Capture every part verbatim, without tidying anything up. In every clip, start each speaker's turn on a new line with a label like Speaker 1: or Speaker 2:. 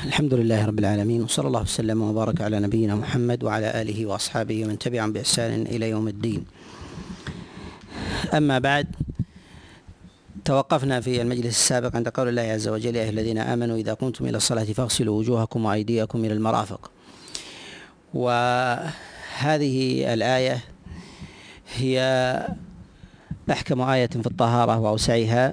Speaker 1: الحمد لله رب العالمين، وصلى الله وسلم وبارك على نبينا محمد وعلى آله وأصحابه ومن تبعهم بإحسان إلى يوم الدين. أما بعد، توقفنا في المجلس السابق عند قول الله عز وجل: يا أيها الذين آمنوا إذا قمتم إلى الصلاة فاغسلوا وجوهكم وأيديكم إلى المرافق. وهذه الآية هي أحكم آية في الطهارة وأوسعها،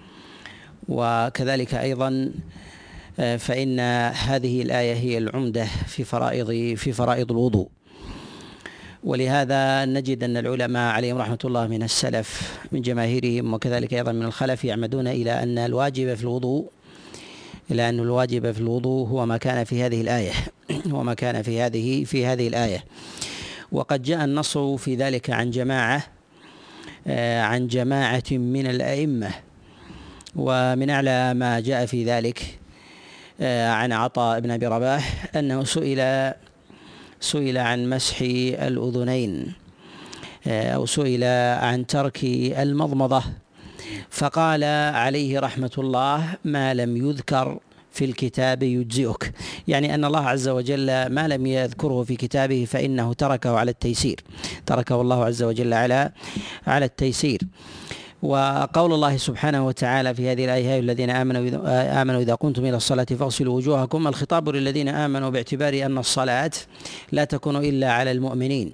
Speaker 1: وكذلك أيضا فإن هذه الآية هي العمدة في فرائض في فرائض الوضوء. ولهذا نجد أن العلماء عليهم رحمة الله من السلف من جماهيرهم وكذلك أيضا من الخلف يعمدون إلى أن الواجب في الوضوء إلى أن الواجب في الوضوء هو ما كان في هذه الآية هو ما كان في هذه في هذه الآية. وقد جاء النص في ذلك عن جماعة عن جماعة من الأئمة، ومن أعلى ما جاء في ذلك عن عطاء بن أبي رباح أنه سئل سئل عن مسح الأذنين أو سئل عن ترك المضمضة، فقال عليه رحمة الله: ما لم يذكر في الكتاب يجزئك، يعني أن الله عز وجل ما لم يذكره في كتابه فإنه تركه على التيسير تركه الله عز وجل على على التيسير. وقول الله سبحانه وتعالى في هذه الآية: يا الذين آمنوا آمنوا إذا قمتم إلى الصلاة فاغسلوا وجوهكم، الخطاب للذين آمنوا باعتبار أن الصلاة لا تكون إلا على المؤمنين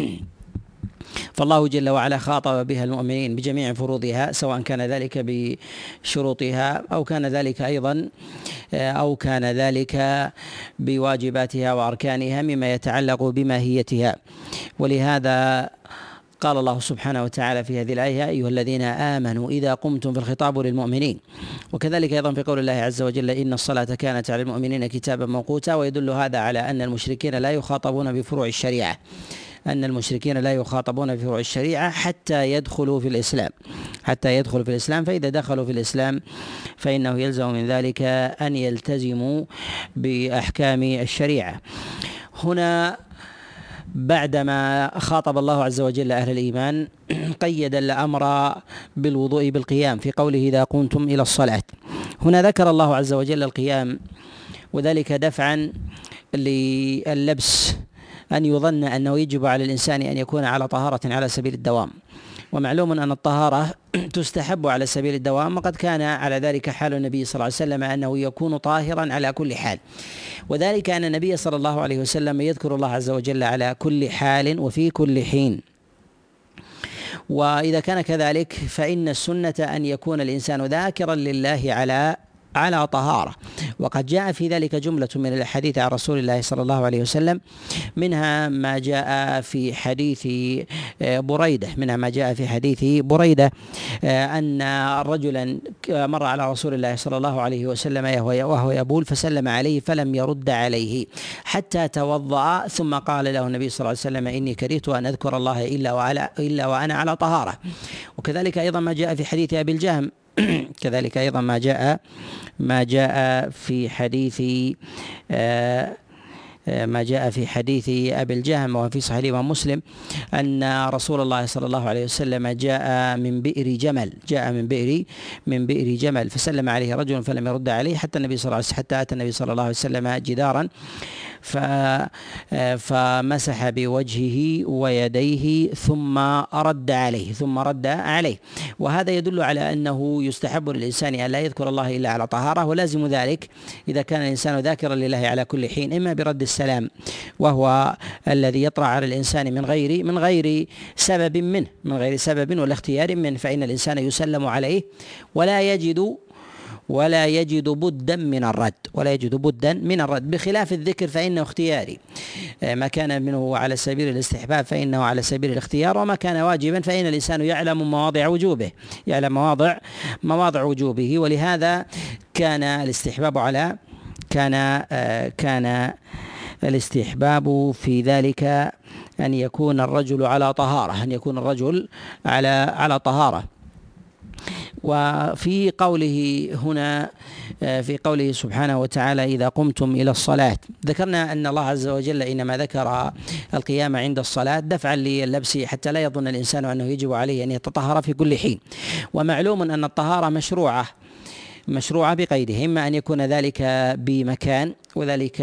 Speaker 1: فالله جل وعلا خاطب بها المؤمنين بجميع فروضها، سواء كان ذلك بشروطها أو كان ذلك أيضا أو كان ذلك بواجباتها وأركانها مما يتعلق بماهيتها. ولهذا قال الله سبحانه وتعالى في هذه الآية: يا أيها الذين آمنوا إذا قمتم، في الخطاب للمؤمنين. وكذلك أيضا في قول الله عز وجل: إن الصلاة كانت على المؤمنين كتابا موقوتا. ويدل هذا على أن المشركين لا يخاطبون بفروع الشريعة أن المشركين لا يخاطبون بفروع الشريعة حتى يدخلوا في الإسلام حتى يدخلوا في الإسلام فإذا دخلوا في الإسلام فإنه يلزم من ذلك أن يلتزموا بأحكام الشريعة. هنا بعدما خاطب الله عز وجل أهل الإيمان قيد الأمر بالوضوء بالقيام في قوله: إذا قمتم إلى الصلاة. هنا ذكر الله عز وجل القيام، وذلك دفعا للبس أن يظن أنه يجب على الإنسان أن يكون على طهارة على سبيل الدوام. ومعلوم أن الطهارة تستحب على سبيل الدوام، وقد كان على ذلك حال النبي صلى الله عليه وسلم أنه يكون طاهرا على كل حال، وذلك أن النبي صلى الله عليه وسلم يذكر الله عز وجل على كل حال وفي كل حين. وإذا كان كذلك فإن السنة أن يكون الإنسان ذاكرا لله على على طهارة. وقد جاء في ذلك جملة من الحديث عن رسول الله صلى الله عليه وسلم، منها ما جاء في حديث بريدة منها ما جاء في حديث بريدة أن رجلا مر على رسول الله صلى الله عليه وسلم وهو يبول فسلم عليه فلم يرد عليه حتى توضأ، ثم قال له النبي صلى الله عليه وسلم: إني كرهت أن أذكر الله إلا وعلى إلا وأنا على طهارة. وكذلك أيضا ما جاء في حديث أبي الجهم كذلك أيضا ما جاء ما جاء في حديث ما جاء في حديث أبي الجهم وفي صحيح الإمام مسلم أن رسول الله صلى الله عليه وسلم جاء من بئر جمل جاء من بئر من بئر جمل فسلم عليه رجل فلم يرد عليه حتى النبي صلى الله عليه وسلم حتى أتى النبي صلى الله عليه وسلم جدارا فمسح بوجهه ويديه ثم رد عليه ثم رد عليه وهذا يدل على أنه يستحب للإنسان أن لا يذكر الله إلا على طهارة، ولازم ذلك إذا كان الإنسان ذاكرا لله على كل حين، إما برد السلام وهو الذي يطرأ على الإنسان من غير من غير سبب منه من غير سبب ولا اختيار منه، فإن الإنسان يسلم عليه ولا يجد ولا يجد بدا من الرد ولا يجد بدا من الرد بخلاف الذكر فإنه اختياري. ما كان منه على سبيل الاستحباب فإنه على سبيل الاختيار، وما كان واجبا فإن الإنسان يعلم مواضع وجوبه يعلم مواضع مواضع وجوبه. ولهذا كان الاستحباب على كان كان الاستحباب في ذلك أن يكون الرجل على طهارة أن يكون الرجل على على طهارة. وفي قوله هنا في قوله سبحانه وتعالى: إذا قمتم إلى الصلاة، ذكرنا أن الله عز وجل إنما ذكر القيام عند الصلاة دفعا للبس حتى لا يظن الإنسان أنه يجب عليه أن يتطهر في كل حين. ومعلوم أن الطهارة مشروعة مشروعة بقيده، إما أن يكون ذلك بمكان، وذلك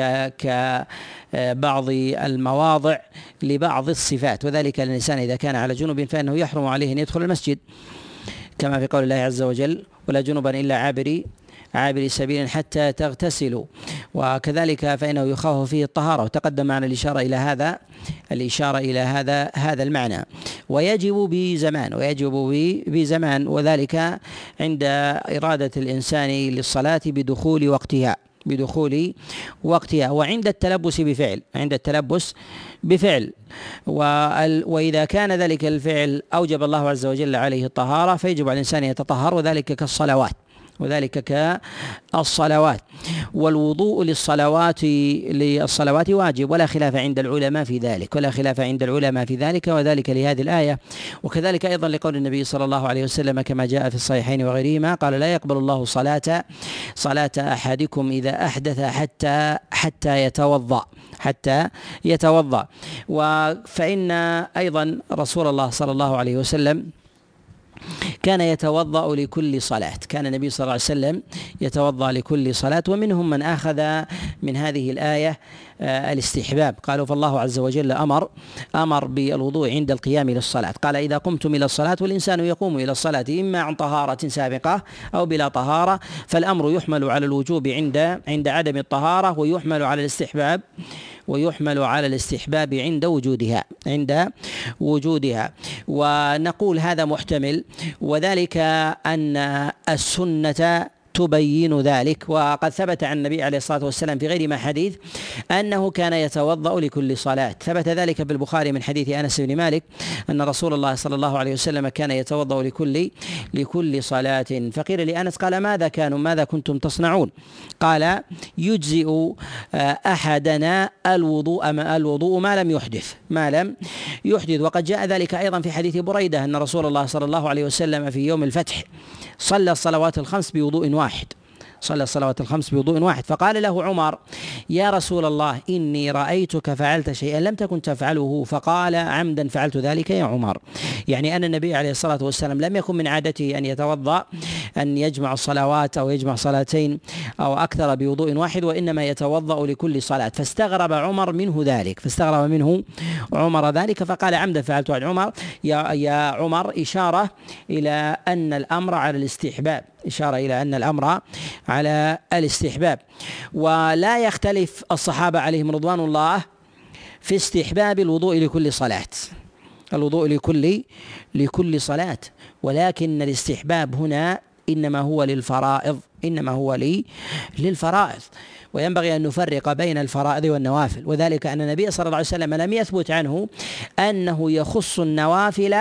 Speaker 1: كبعض المواضع لبعض الصفات، وذلك الإنسان إذا كان على جنوب فإنه يحرم عليه أن يدخل المسجد، كما في قول الله عز وجل: ولا جنبا إلا عابري عابري سبيل حتى تغتسلوا. وكذلك فإنه يخاف فيه الطهارة، وتقدم معنا الإشارة إلى هذا الإشارة إلى هذا هذا المعنى. ويجب بزمان ويجب بزمان وذلك عند إرادة الإنسان للصلاة بدخول وقتها بدخول وقتها وعند التلبس بفعل عند التلبس بفعل وإذا كان ذلك الفعل أوجب الله عز وجل عليه الطهارة فيجب على الإنسان يتطهر، وذلك كالصلوات وذلك كالصلوات والوضوء للصلوات للصلوات واجب، ولا خلاف عند العلماء في ذلك ولا خلاف عند العلماء في ذلك وذلك لهذه الآية. وكذلك أيضا لقول النبي صلى الله عليه وسلم كما جاء في الصحيحين وغيرهما قال: لا يقبل الله صلاة صلاة أحدكم إذا أحدث حتى حتى يتوضأ حتى يتوضأ فإن أيضا رسول الله صلى الله عليه وسلم كان يتوضأ لكل صلاة كان النبي صلى الله عليه وسلم يتوضأ لكل صلاة. ومنهم من أخذ من هذه الآية الاستحباب، قالوا فالله عز وجل أمر أمر بالوضوء عند القيام للصلاة، قال: إذا قمتم إلى الصلاة، والإنسان يقوم إلى الصلاة إما عن طهارة سابقة أو بلا طهارة، فالأمر يحمل على الوجوب عند عند عدم الطهارة، ويحمل على الاستحباب ويحمل على الاستحباب عند وجودها عند وجودها ونقول هذا محتمل، وذلك أن السنة تبين ذلك. وقد ثبت عن النبي عليه الصلاة والسلام في غير ما حديث أنه كان يتوضأ لكل صلاة، ثبت ذلك بالبخاري من حديث أنس بن مالك أن رسول الله صلى الله عليه وسلم كان يتوضأ لكل لكل صلاة. فقيل لأنس قال: ماذا كانوا ماذا كنتم تصنعون؟ قال: يجزئ أحدنا الوضوء الوضوء ما لم يحدث ما لم يحدث وقد جاء ذلك أيضا في حديث بريدة أن رسول الله صلى الله عليه وسلم في يوم الفتح صلى الصلوات الخمس بوضوء واحد صلى الصلوات الخمس بوضوء واحد فقال له عمر: يا رسول الله إني رأيتك فعلت شيئا لم تكن تفعله، فقال: عمدا فعلت ذلك يا عمر. يعني أن النبي عليه الصلاة والسلام لم يكن من عادته أن يتوضأ أن يجمع الصلوات أو يجمع صلاتين أو أكثر بوضوء واحد، وإنما يتوضأ لكل صلاة. فاستغرب عمر منه ذلك فاستغرب منه عمر ذلك فقال: عمدا فعلت عن عمر يا يا عمر إشارة إلى أن الأمر على الاستحباب إشارة إلى أن الأمر على الاستحباب. ولا يختلف الصحابة عليهم رضوان الله في استحباب الوضوء لكل صلاة الوضوء لكل لكل صلاة ولكن الاستحباب هنا إنما هو للفرائض إنما هو لي للفرائض وينبغي أن نفرق بين الفرائض والنوافل، وذلك أن النبي صلى الله عليه وسلم لم يثبت عنه أنه يخص النوافل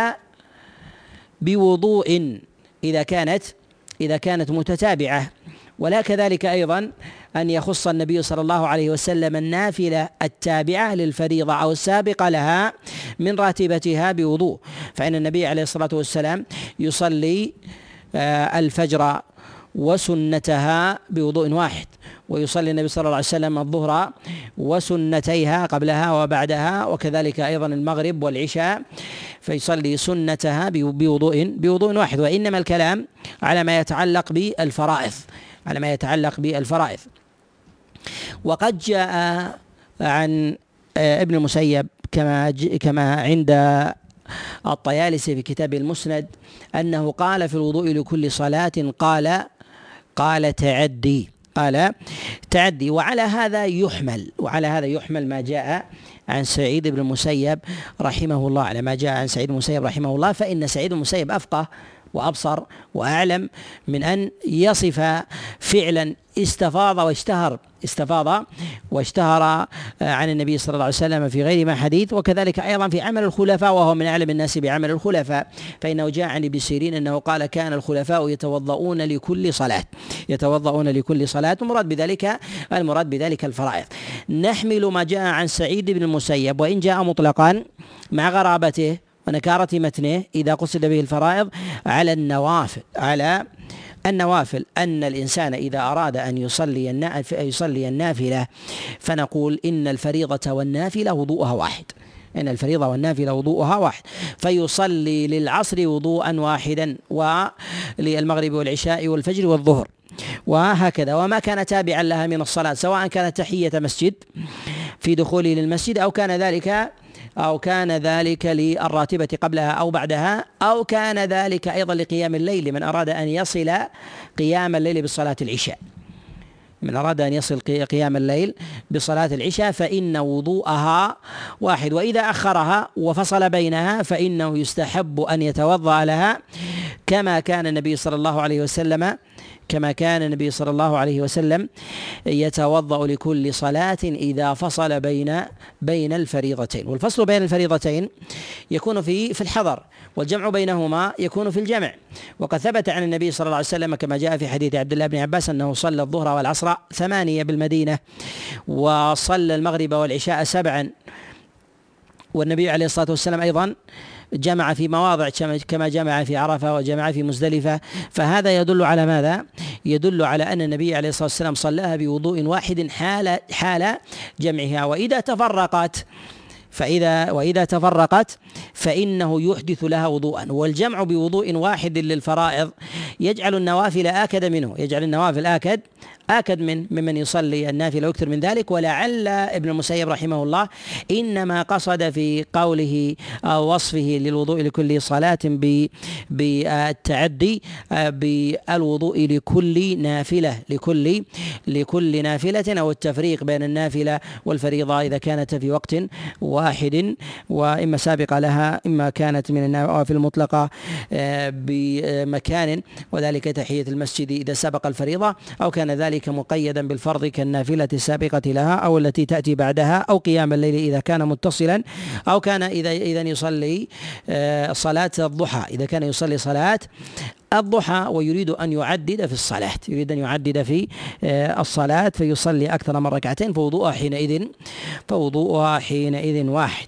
Speaker 1: بوضوء إذا كانت إذا كانت متتابعة، ولا كذلك أيضا أن يخص النبي صلى الله عليه وسلم النافلة التابعة للفريضة أو السابقة لها من راتبتها بوضوء، فإن النبي عليه الصلاة والسلام يصلي الفجر وسنتها بوضوء واحد، ويصلي النبي صلى الله عليه وسلم الظهر وسنتيها قبلها وبعدها، وكذلك أيضا المغرب والعشاء فيصلي سنتها بوضوء بوضوء واحد. وإنما الكلام على ما يتعلق بالفرائض على ما يتعلق بالفرائض وقد جاء عن ابن المسيب كما كما عند الطيالسي في كتاب المسند أنه قال في الوضوء لكل صلاة قال قال تعدي قال تعدي وعلى هذا يحمل وعلى هذا يحمل ما جاء عن سعيد بن المسيب رحمه الله على ما جاء عن سعيد بن المسيب رحمه الله فإن سعيد بن المسيب أفقه وأبصر وأعلم من أن يصف فعلا استفاض واشتهر استفاض واشتهر عن النبي صلى الله عليه وسلم في غير ما حديث، وكذلك أيضا في عمل الخلفاء وهو من أعلم الناس بعمل الخلفاء، فإنه جاء عن ابن سيرين أنه قال كان الخلفاء يتوضؤون لكل صلاة يتوضؤون لكل صلاة المراد بذلك المراد بذلك الفرائض. نحمل ما جاء عن سعيد بن المسيب وإن جاء مطلقا مع غرابته ونكارة متنه إذا قصد به الفرائض على النوافل على النوافل أن الإنسان إذا أراد أن يصلي يصلي النافلة فنقول إن الفريضة والنافلة وضوءها واحد إن الفريضة والنافلة وضوءها واحد فيصلي للعصر وضوءا واحدا وللمغرب والعشاء والفجر والظهر وهكذا. وما كان تابعا لها من الصلاة سواء كانت تحية مسجد في دخوله للمسجد أو كان ذلك أو كان ذلك للراتبة قبلها أو بعدها أو كان ذلك أيضا لقيام الليل لمن أراد أن يصل قيام الليل بصلاة العشاء من أراد أن يصل قيام الليل بصلاة العشاء فإن وضوءها واحد. وإذا أخرها وفصل بينها فإنه يستحب أن يتوضأ لها كما كان النبي صلى الله عليه وسلم كما كان النبي صلى الله عليه وسلم يتوضأ لكل صلاة إذا فصل بين بين الفريضتين. والفصل بين الفريضتين يكون في في الحضر، والجمع بينهما يكون في الجمع. وقد ثبت عن النبي صلى الله عليه وسلم كما جاء في حديث عبد الله بن عباس أنه صلى الظهر والعصر ثمانية بالمدينة، وصلى المغرب والعشاء سبعا. والنبي عليه الصلاة والسلام أيضا جمع في مواضع كما جمع في عرفة وجمع في مزدلفة. فهذا يدل على ماذا؟ يدل على أن النبي عليه الصلاة والسلام صلاها بوضوء واحد حال حال جمعها. وإذا تفرقت فإذا وإذا تفرقت فإنه يحدث لها وضوءا. والجمع بوضوء واحد للفرائض يجعل النوافل آكد منه يجعل النوافل آكد آكد من ممن يصلي النافلة ويكثر من ذلك. ولعل ابن المسيب رحمه الله إنما قصد في قوله أو وصفه للوضوء لكل صلاة بالتعدي بالوضوء لكل نافلة لكل لكل نافلة أو التفريق بين النافلة والفريضة إذا كانت في وقت واحد وإما سابقة لها إما كانت من النوافل المطلقة بمكان، وذلك تحية المسجد إذا سبق الفريضة، أو كان ذلك مقيدا بالفرض كالنافلة السابقة لها أو التي تأتي بعدها، أو قيام الليل إذا كان متصلا، أو كان إذا إذا يصلي صلاة الضحى إذا كان يصلي صلاة الضحى ويريد أن يعدد في الصلاة يريد أن يعدد في الصلاة فيصلي أكثر من ركعتين فوضوءها حينئذ فوضوءها حينئذ واحد.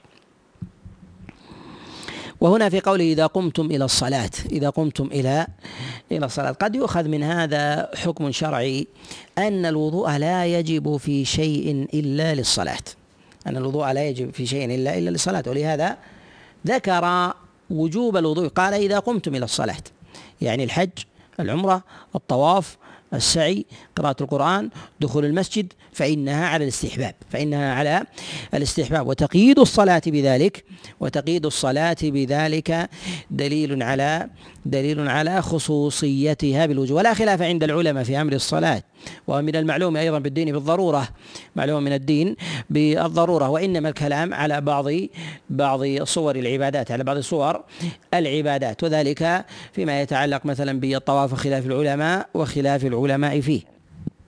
Speaker 1: وهنا في قوله إذا قمتم إلى الصلاة إذا قمتم إلى إلى الصلاة قد يؤخذ من هذا حكم شرعي أن الوضوء لا يجب في شيء إلا للصلاة أن الوضوء لا يجب في شيء إلا إلا للصلاة. ولهذا ذكر وجوب الوضوء قال إذا قمتم إلى الصلاة، يعني الحج، العمرة، الطواف، السعي، قراءة القرآن، دخول المسجد، فإنها على الاستحباب فإنها على الاستحباب. وتقييد الصلاة بذلك وتقييد الصلاة بذلك دليل على دليل على خصوصيتها بالوجوب. ولا خلاف عند العلماء في أمر الصلاة، ومن المعلوم أيضا بالدين بالضرورة معلوم من الدين بالضرورة، وإنما الكلام على بعض بعض صور العبادات على بعض صور العبادات، وذلك فيما يتعلق مثلا بالطواف خلاف العلماء وخلاف العلماء فيه.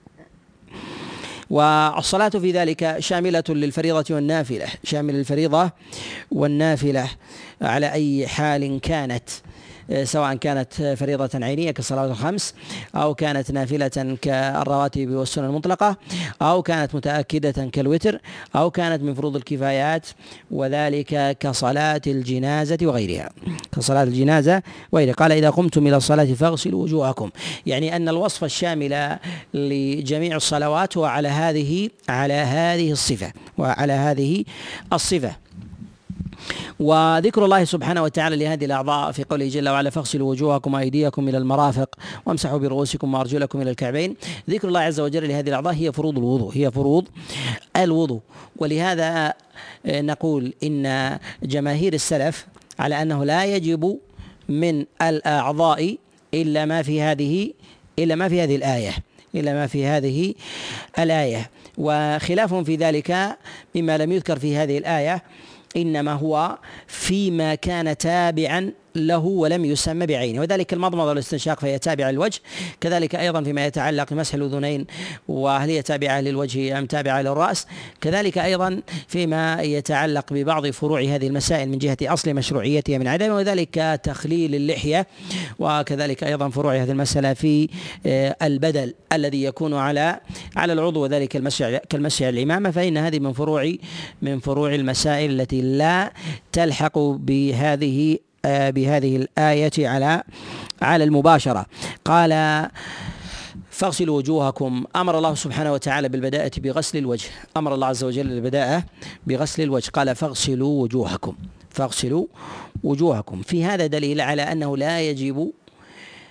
Speaker 1: والصلاة في ذلك شاملة للفريضة والنافلة شامل الفريضة والنافلة على أي حال كانت، سواء كانت فريضة عينية كالصلاة الخمس، أو كانت نافلة كالرواتب والسنن المطلقة، أو كانت متأكدة كالوتر، أو كانت من فروض الكفايات، وذلك كصلاة الجنازة وغيرها كصلاة الجنازة وغيرها. قال إذا قمتم إلى الصلاة فاغسلوا وجوهكم، يعني أن الوصف الشامل لجميع الصلوات هو على هذه على هذه الصفة وعلى هذه الصفة. وذكر الله سبحانه وتعالى لهذه الأعضاء في قوله جل وعلا فاغسلوا وجوهكم وأيديكم إلى المرافق وامسحوا برؤوسكم وأرجلكم إلى الكعبين. ذكر الله عز وجل لهذه الأعضاء هي فروض الوضوء هي فروض الوضوء ولهذا نقول إن جماهير السلف على أنه لا يجب من الأعضاء إلا ما في هذه إلا ما في هذه الآية إلا ما في هذه الآية وخلافهم في ذلك مما لم يذكر في هذه الآية إنما هو فيما كان تابعا له ولم يسمى بعينه، وذلك المضمضة والاستنشاق فهي تابعة للوجه، كذلك أيضا فيما يتعلق بمسح الأذنين وهل هي تابعة للوجه أم تابعة للرأس، كذلك أيضا فيما يتعلق ببعض فروع هذه المسائل من جهة أصل مشروعيتها من عدمه، وذلك تخليل اللحية، وكذلك أيضا فروع هذه المسألة في البدل الذي يكون على على العضو وذلك المسح كالمسح على الإمامة، فإن هذه من فروع من فروع المسائل التي لا تلحق بهذه بهذه الآية على على المباشرة. قال فاغسلوا وجوهكم، أمر الله سبحانه وتعالى بالبداءة بغسل الوجه أمر الله عز وجل بالبداءة بغسل الوجه قال فاغسلوا وجوهكم فاغسلوا وجوهكم في هذا دليل على أنه لا يجب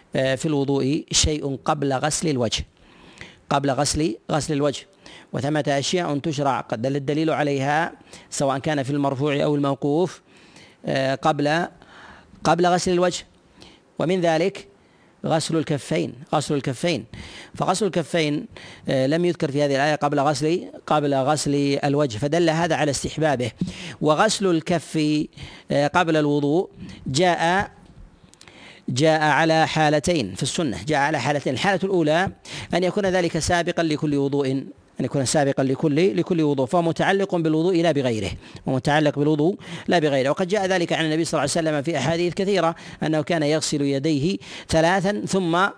Speaker 1: في الوضوء شيء قبل غسل الوجه قبل غسل غسل الوجه وثمة أشياء تشرع قد دل الدليل عليها سواء كان في المرفوع أو الموقوف قبل قبل غسل الوجه، ومن ذلك غسل الكفين غسل الكفين فغسل الكفين لم يذكر في هذه الآية قبل غسل قبل غسل الوجه، فدل هذا على استحبابه. وغسل الكف قبل الوضوء جاء جاء على حالتين في السنة، جاء على حالتين. الحالة الأولى أن يكون ذلك سابقا لكل وضوء أن يكون سابقا لكل لكل وضوء، فهو متعلق بالوضوء لا بغيره ومتعلق بالوضوء لا بغيره. وقد جاء ذلك عن النبي صلى الله عليه وسلم في أحاديث كثيرة أنه كان يغسل يديه ثلاثا ثم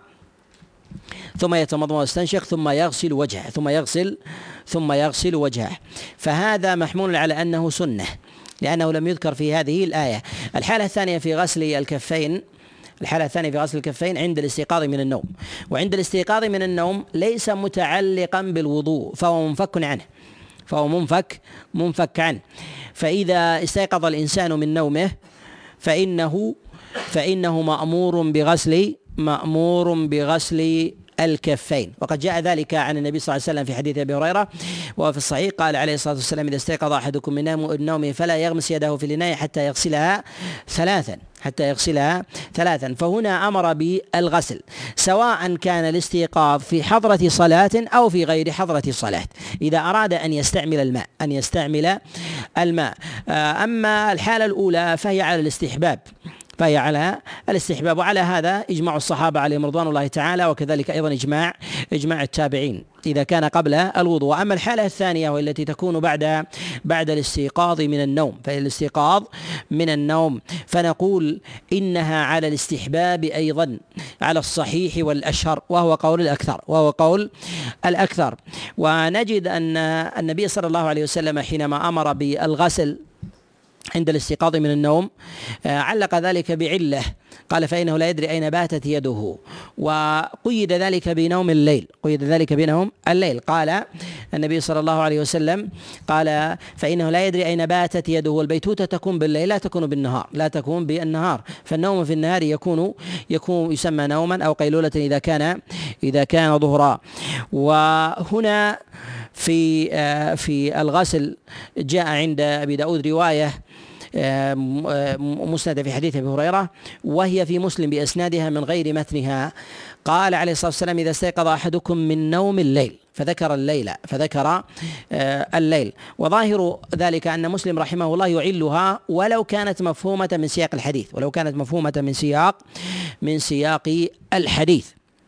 Speaker 1: ثم يتمضمض ويستنشق ثم يغسل وجهه ثم يغسل ثم يغسل وجهه فهذا محمول على أنه سنة لأنه لم يذكر في هذه الآية. الحالة الثانية في غسل الكفين الحالة الثانية في غسل الكفين عند الاستيقاظ من النوم، وعند الاستيقاظ من النوم ليس متعلقا بالوضوء فهو منفك عنه فهو منفك منفك عنه فإذا استيقظ الإنسان من نومه فإنه فإنه مأمور بغسل مأمور بغسل الكفين. وقد جاء ذلك عن النبي صلى الله عليه وسلم في حديث أبي هريرة وفي الصحيح قال عليه الصلاة والسلام: إذا استيقظ أحدكم من نومه فلا يغمس يده في الإناء حتى يغسلها ثلاثا حتى يغسلها ثلاثا فهنا أمر بالغسل سواء كان الاستيقاظ في حضرة صلاة أو في غير حضرة صلاة إذا أراد أن يستعمل الماء أن يستعمل الماء أما الحالة الأولى فهي على الاستحباب فهي على الاستحباب وعلى هذا إجماع الصحابة عليهم رضوان الله تعالى، وكذلك أيضا إجماع إجماع التابعين إذا كان قبل الوضوء. وأما الحالة الثانية والتي تكون بعد بعد الاستيقاظ من النوم فالاستيقاظ من النوم فنقول إنها على الاستحباب أيضا على الصحيح والأشهر وهو قول الأكثر وهو قول الأكثر ونجد أن النبي صلى الله عليه وسلم حينما أمر بالغسل عند الاستيقاظ من النوم علق ذلك بعلة قال: فإنه لا يدري أين باتت يده، وقيد ذلك بنوم الليل قيد ذلك بنوم الليل قال النبي صلى الله عليه وسلم قال: فإنه لا يدري أين باتت يده، والبيتوتة تكون بالليل لا تكون بالنهار لا تكون بالنهار فالنوم في النهار يكون يكون يسمى نوما أو قيلولة إذا كان إذا كان ظهرا. وهنا في في الغسل جاء عند أبي داود رواية مسندة في حديث أبي هريرة وهي في مسلم بأسنادها من غير متنها قال عليه الصلاة والسلام: إذا استيقظ أحدكم من نوم الليل فذكر الليل فذكر الليل وظاهر ذلك أن مسلم رحمه الله يعلها ولو كانت مفهومة من سياق الحديث ولو كانت مفهومة من سياق من سياق الحديث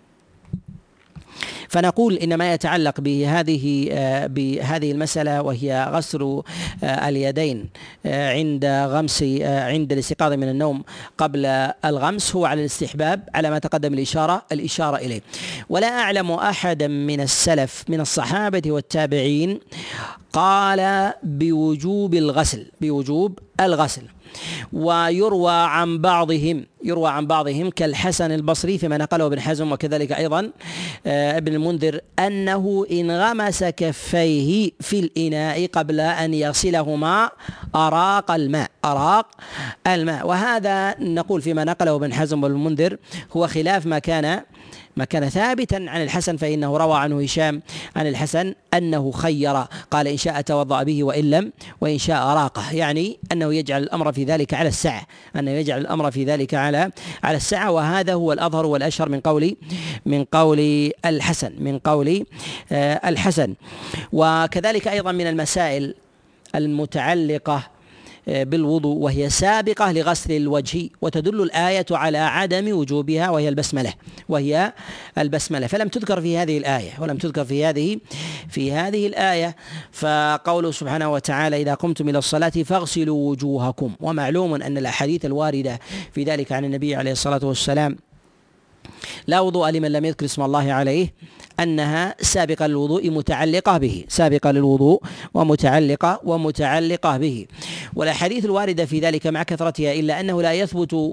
Speaker 1: فنقول إن ما يتعلق بهذه بهذه المسألة وهي غسل اليدين عند غمس عند الاستيقاظ من النوم قبل الغمس هو على الاستحباب على ما تقدم الإشارة الإشارة إليه. ولا أعلم أحدا من السلف من الصحابة والتابعين قال بوجوب الغسل بوجوب الغسل ويروى عن بعضهم يروى عن بعضهم كالحسن البصري فيما نقله ابن حزم وكذلك أيضا ابن المنذر أنه إن غمس كفيه في الإناء قبل أن يغسلهما أراق الماء أراق الماء وهذا نقول فيما نقله ابن حزم والمنذر هو خلاف ما كان ما كان ثابتا عن الحسن، فإنه روى عنه هشام عن الحسن أنه خير قال: إن شاء توضأ به وإن لم وإن شاء راقه، يعني أنه يجعل الأمر في ذلك على السعة أنه يجعل الأمر في ذلك على على السعة وهذا هو الأظهر والأشهر من قول من قول الحسن من قول الحسن. وكذلك أيضا من المسائل المتعلقة بالوضوء وهي سابقة لغسل الوجه وتدل الآية على عدم وجوبها وهي البسملة وهي البسملة فلم تذكر في هذه الآية ولم تذكر في هذه في هذه الآية فقوله سبحانه وتعالى: إذا قمتم إلى الصلاة فاغسلوا وجوهكم. ومعلوم أن الأحاديث الواردة في ذلك عن النبي عليه الصلاة والسلام لا وضوء لمن لم يذكر اسم الله عليه أنها سابقة للوضوء متعلقة به سابقة للوضوء ومتعلقة ومتعلقة به. والأحاديث الواردة في ذلك مع كثرتها إلا أنه لا يثبت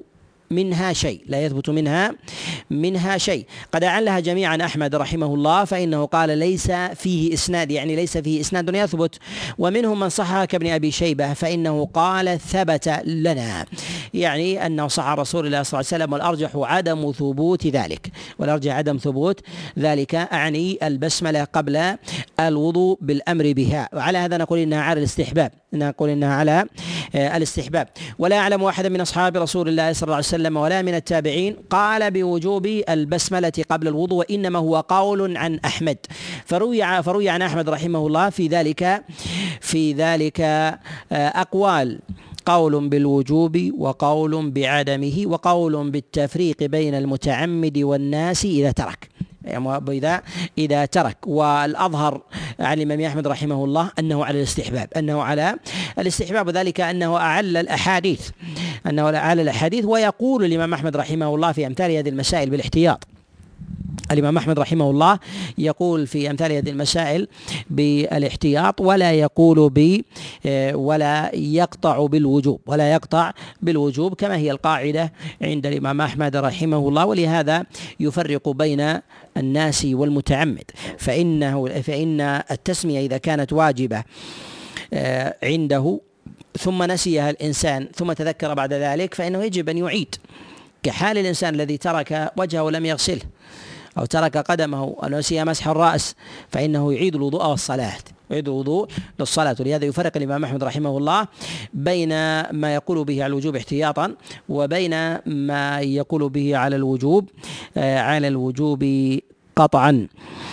Speaker 1: منها شيء، لا يثبت منها منها شيء. قد أعلها جميعا أحمد رحمه الله، فإنه قال ليس فيه إسناد، يعني ليس فيه إسناد يثبت. ومنهم من صحها كابن أبي شيبة، فإنه قال ثبت لنا، يعني أنه صح رسول الله صلى الله عليه وسلم، والأرجح عدم ثبوت ذلك، والأرجح عدم ثبوت ذلك، أعني البسملة قبل الوضوء بالأمر بها. وعلى هذا نقول إنها على الاستحباب، نقول إنها على الاستحباب. ولا أعلم أحدا من أصحاب رسول الله صلى الله عليه وسلم ولا من التابعين قال بوجوب البسملة قبل الوضوء، وإنما هو قول عن أحمد. فروي فروي عن أحمد رحمه الله في ذلك في ذلك أقوال، قول بالوجوب وقول بعدمه وقول بالتفريق بين المتعمد والناس إذا ترك، إذا إذا ترك. والأظهر عن الإمام أحمد رحمه الله أنه على الاستحباب، أنه على الاستحباب، وذلك أنه أعل الأحاديث أنه أعل الأحاديث ويقول الإمام أحمد رحمه الله في أمثال هذه المسائل بالاحتياط. الإمام أحمد رحمه الله يقول في أمثال هذه المسائل بالاحتياط، ولا يقول ب ولا يقطع بالوجوب، ولا يقطع بالوجوب كما هي القاعدة عند الإمام أحمد رحمه الله. ولهذا يفرق بين الناس والمتعمد، فإنه فإن التسمية إذا كانت واجبة عنده ثم نسيها الإنسان ثم تذكر بعد ذلك فإنه يجب أن يعيد، كحال الإنسان الذي ترك وجهه ولم يغسله، أو ترك قدمه أو نسي مسح الرأس، فإنه يعيد الوضوء والصلاة، يعيد الوضوء للصلاة. ولهذا يفرق الإمام أحمد رحمه الله بين ما يقول به على الوجوب احتياطا وبين ما يقول به على الوجوب على الوجوب قطعا.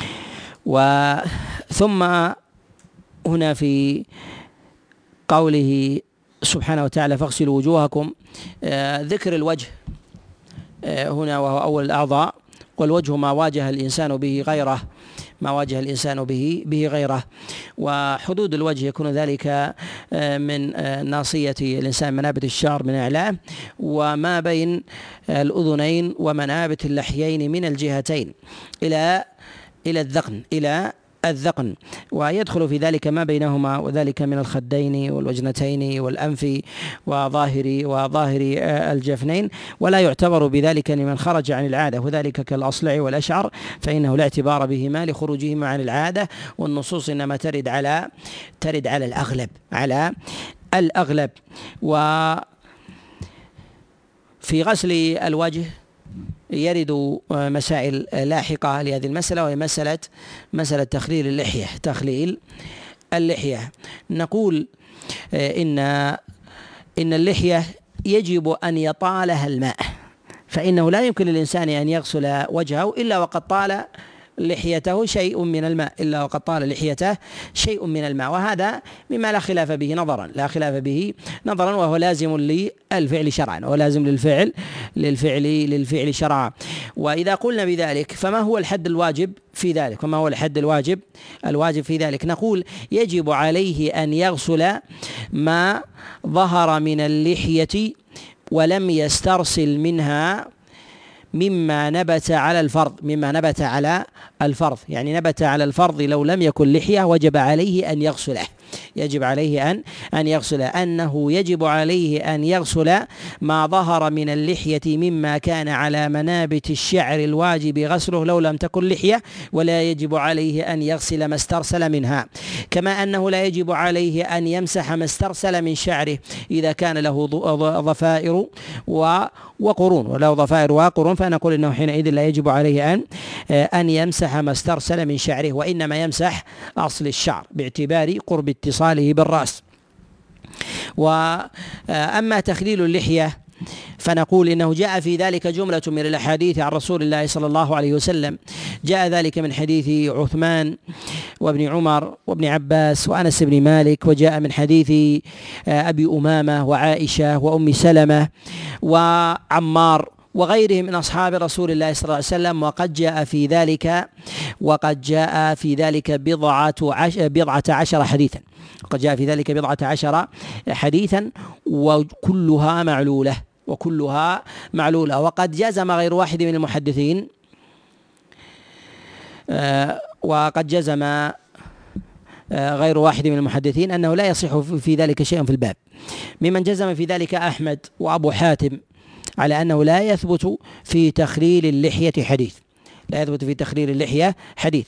Speaker 1: وثم هنا في قوله سبحانه وتعالى فاغسلوا وجوهكم، ذكر الوجه هنا وهو أول الأعضاء، والوجه ما واجه الإنسان به غيره، ما واجه الإنسان به به غيره. وحدود الوجه يكون ذلك من ناصية الإنسان منابت الشعر من أعلاه، وما بين الأذنين ومنابت اللحيين من الجهتين إلى إلى الذقن إلى الذقن، ويدخل في ذلك ما بينهما، وذلك من الخدين والوجنتين والأنف وظاهر وظاهر الجفنين. ولا يعتبر بذلك لمن خرج عن العادة، وذلك كالأصلع والأشعر، فإنه لا اعتبار بهما لخروجهما عن العادة، والنصوص إنما ترد على ترد على الأغلب على الأغلب. وفي غسل الوجه يرد مسائل لاحقة لهذه المسألة، وهي مسألة مسألة تخليل اللحية تخليل اللحية. نقول إن إن اللحية يجب أن يطالها الماء، فإنه لا يمكن للإنسان أن يغسل وجهه إلا وقد طال لحيته شيء من الماء إلا وقد طال لحيته شيء من الماء، وهذا مما لا خلاف به نظرا لا خلاف به نظرا وهو لازم للفعل شرعا، وهو لازم للفعل للفعل للفعل شرعا. وإذا قلنا بذلك فما هو الحد الواجب في ذلك؟ وما هو الحد الواجب الواجب في ذلك؟ نقول يجب عليه أن يغسل ما ظهر من اللحية ولم يسترسل منها مما نبت على الفرض مما نبت على الفرض يعني نبت على الفرض لو لم يكن لحية وجب عليه أن يغسله يجب عليه أن أن يغسل أنه يجب عليه أن يغسل ما ظهر من اللحية مما كان على منابت الشعر الواجب غسله لو لم تكن لحية، ولا يجب عليه أن يغسل ما استرسل منها، كما أنه لا يجب عليه أن يمسح ما استرسل من شعره إذا كان له ضفائر وقرون، ولو ضفائر وقرون فنقول إنه حينئذ لا يجب عليه أن أن يمسح ما استرسل من شعره، وإنما يمسح أصل الشعر باعتبار قرب اتصاله بالرأس. وأما تخليل اللحية فنقول إنه جاء في ذلك جملة من الأحاديث عن رسول الله صلى الله عليه وسلم. جاء ذلك من حديث عثمان وابن عمر وابن عباس وأنس بن مالك، وجاء من حديث أبي أمامة وعائشة وأم سلمة وعمار وغيرهم من أصحاب رسول الله صلى الله عليه وسلم. وقد جاء في ذلك وقد جاء في ذلك بضعة عشر بضعة عشر حديثا وقد جاء في ذلك بضعة عشر حديثا وكلها معلولة وكلها معلولة وقد جزم غير واحد من المحدثين وقد جزم غير واحد من المحدثين أنه لا يصح في ذلك شيء في الباب. ممن جزم في ذلك أحمد وأبو حاتم على أنه لا يثبت في تخليل اللحية حديث، لا يثبت في تخليل اللحية حديث.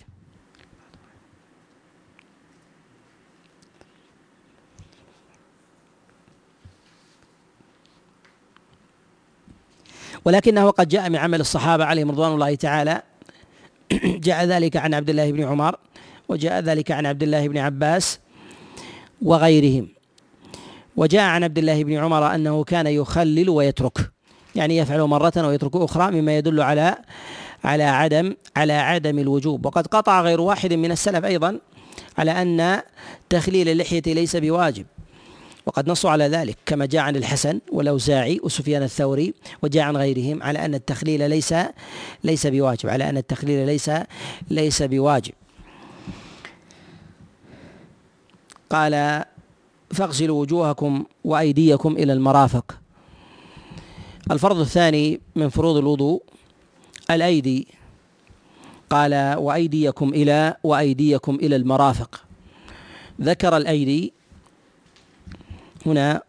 Speaker 1: ولكنه قد جاء من عمل الصحابة عليهم رضوان الله تعالى، جاء ذلك عن عبد الله بن عمر، وجاء ذلك عن عبد الله بن عباس وغيرهم. وجاء عن عبد الله بن عمر أنه كان يخلل ويترك، يعني يفعل مرة ويترك أخرى، مما يدل على على عدم على عدم الوجوب. وقد قطع غير واحد من السلف أيضا على أن تخليل اللحية ليس بواجب، وقد نصوا على ذلك، كما جاء عن الحسن والأوزاعي وسفيان الثوري، وجاء عن غيرهم على أن التخليل ليس ليس بواجب، على أن التخليل ليس ليس بواجب. قال: فاغسلوا وجوهكم وأيديكم إلى المرافق. الفرض الثاني من فروض الوضوء الأيدي، قال: وأيديكم إلى وأيديكم إلى المرافق. ذكر الأيدي هنا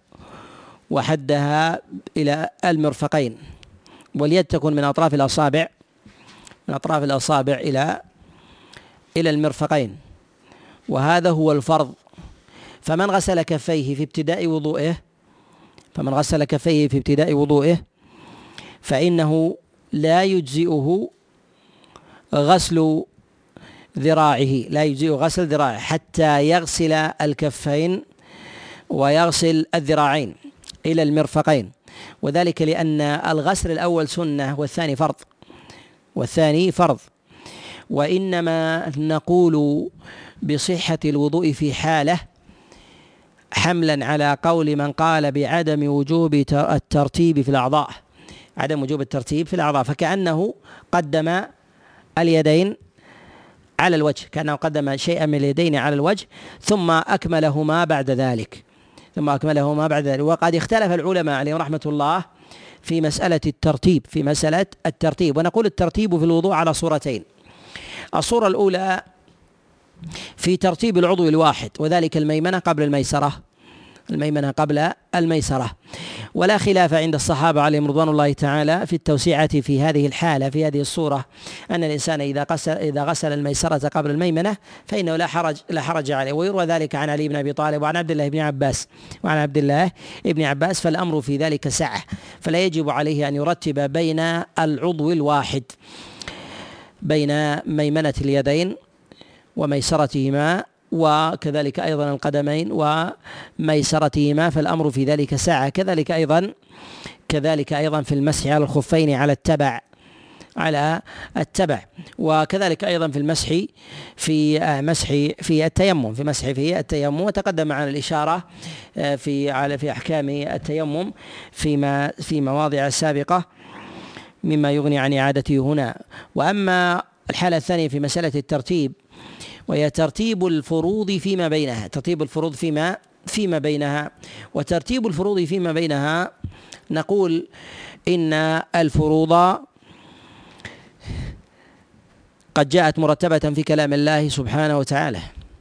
Speaker 1: وحدها إلى المرفقين، واليد تكون من أطراف الأصابع من أطراف الأصابع إلى إلى المرفقين، وهذا هو الفرض. فمن غسل كفيه في ابتداء وضوئه فمن غسل كفيه في ابتداء وضوئه فإنه لا يجزئه غسل ذراعه لا يجزئه غسل ذراعه حتى يغسل الكفين ويغسل الذراعين إلى المرفقين، وذلك لأن الغسل الأول سنة والثاني فرض والثاني فرض وإنما نقول بصحة الوضوء في حالة حملا على قول من قال بعدم وجوب الترتيب في الأعضاء عدم وجوب الترتيب في الأعضاء فكأنه قدم اليدين على الوجه كأنه قدم شيئا من اليدين على الوجه ثم أكملهما بعد ذلك ثم أكملهما بعد ذلك وقد اختلف العلماء عليهم رحمة الله في مسألة الترتيب في مسألة الترتيب ونقول الترتيب في الوضوء على صورتين. الصورة الأولى في ترتيب العضو الواحد، وذلك الميمنة قبل الميسرة الميمنة قبل الميسرة ولا خلاف عند الصحابة عليهم رضوان الله تعالى في التوسعة في هذه الحالة في هذه الصورة، أن الإنسان إذا غسل إذا غسل الميسرة قبل الميمنة فإنه لا حرج لا حرج عليه. ويروى ذلك عن علي بن أبي طالب وعن عبد الله بن عباس وعن عبد الله بن عباس فالأمر في ذلك سعة، فلا يجب عليه أن يرتب بين العضو الواحد بين ميمنة اليدين وميسرتهما وكذلك أيضا القدمين وميسرتهما، فالأمر في ذلك ساعة. كذلك أيضا كذلك أيضا في المسح على الخفين على التبع على التبع وكذلك أيضا في المسح في مسح في التيمم في مسح في التيمم وتقدم معنا الإشارة في على في أحكام التيمم فيما في مواضع سابقة مما يغني عن إعادته هنا. وأما الحالة الثانية في مسألة الترتيب وهي ترتيب الفروض فيما بينها ترتيب الفروض فيما فيما بينها وترتيب الفروض فيما بينها نقول إن الفروض قد جاءت مرتبة في كلام الله سبحانه وتعالى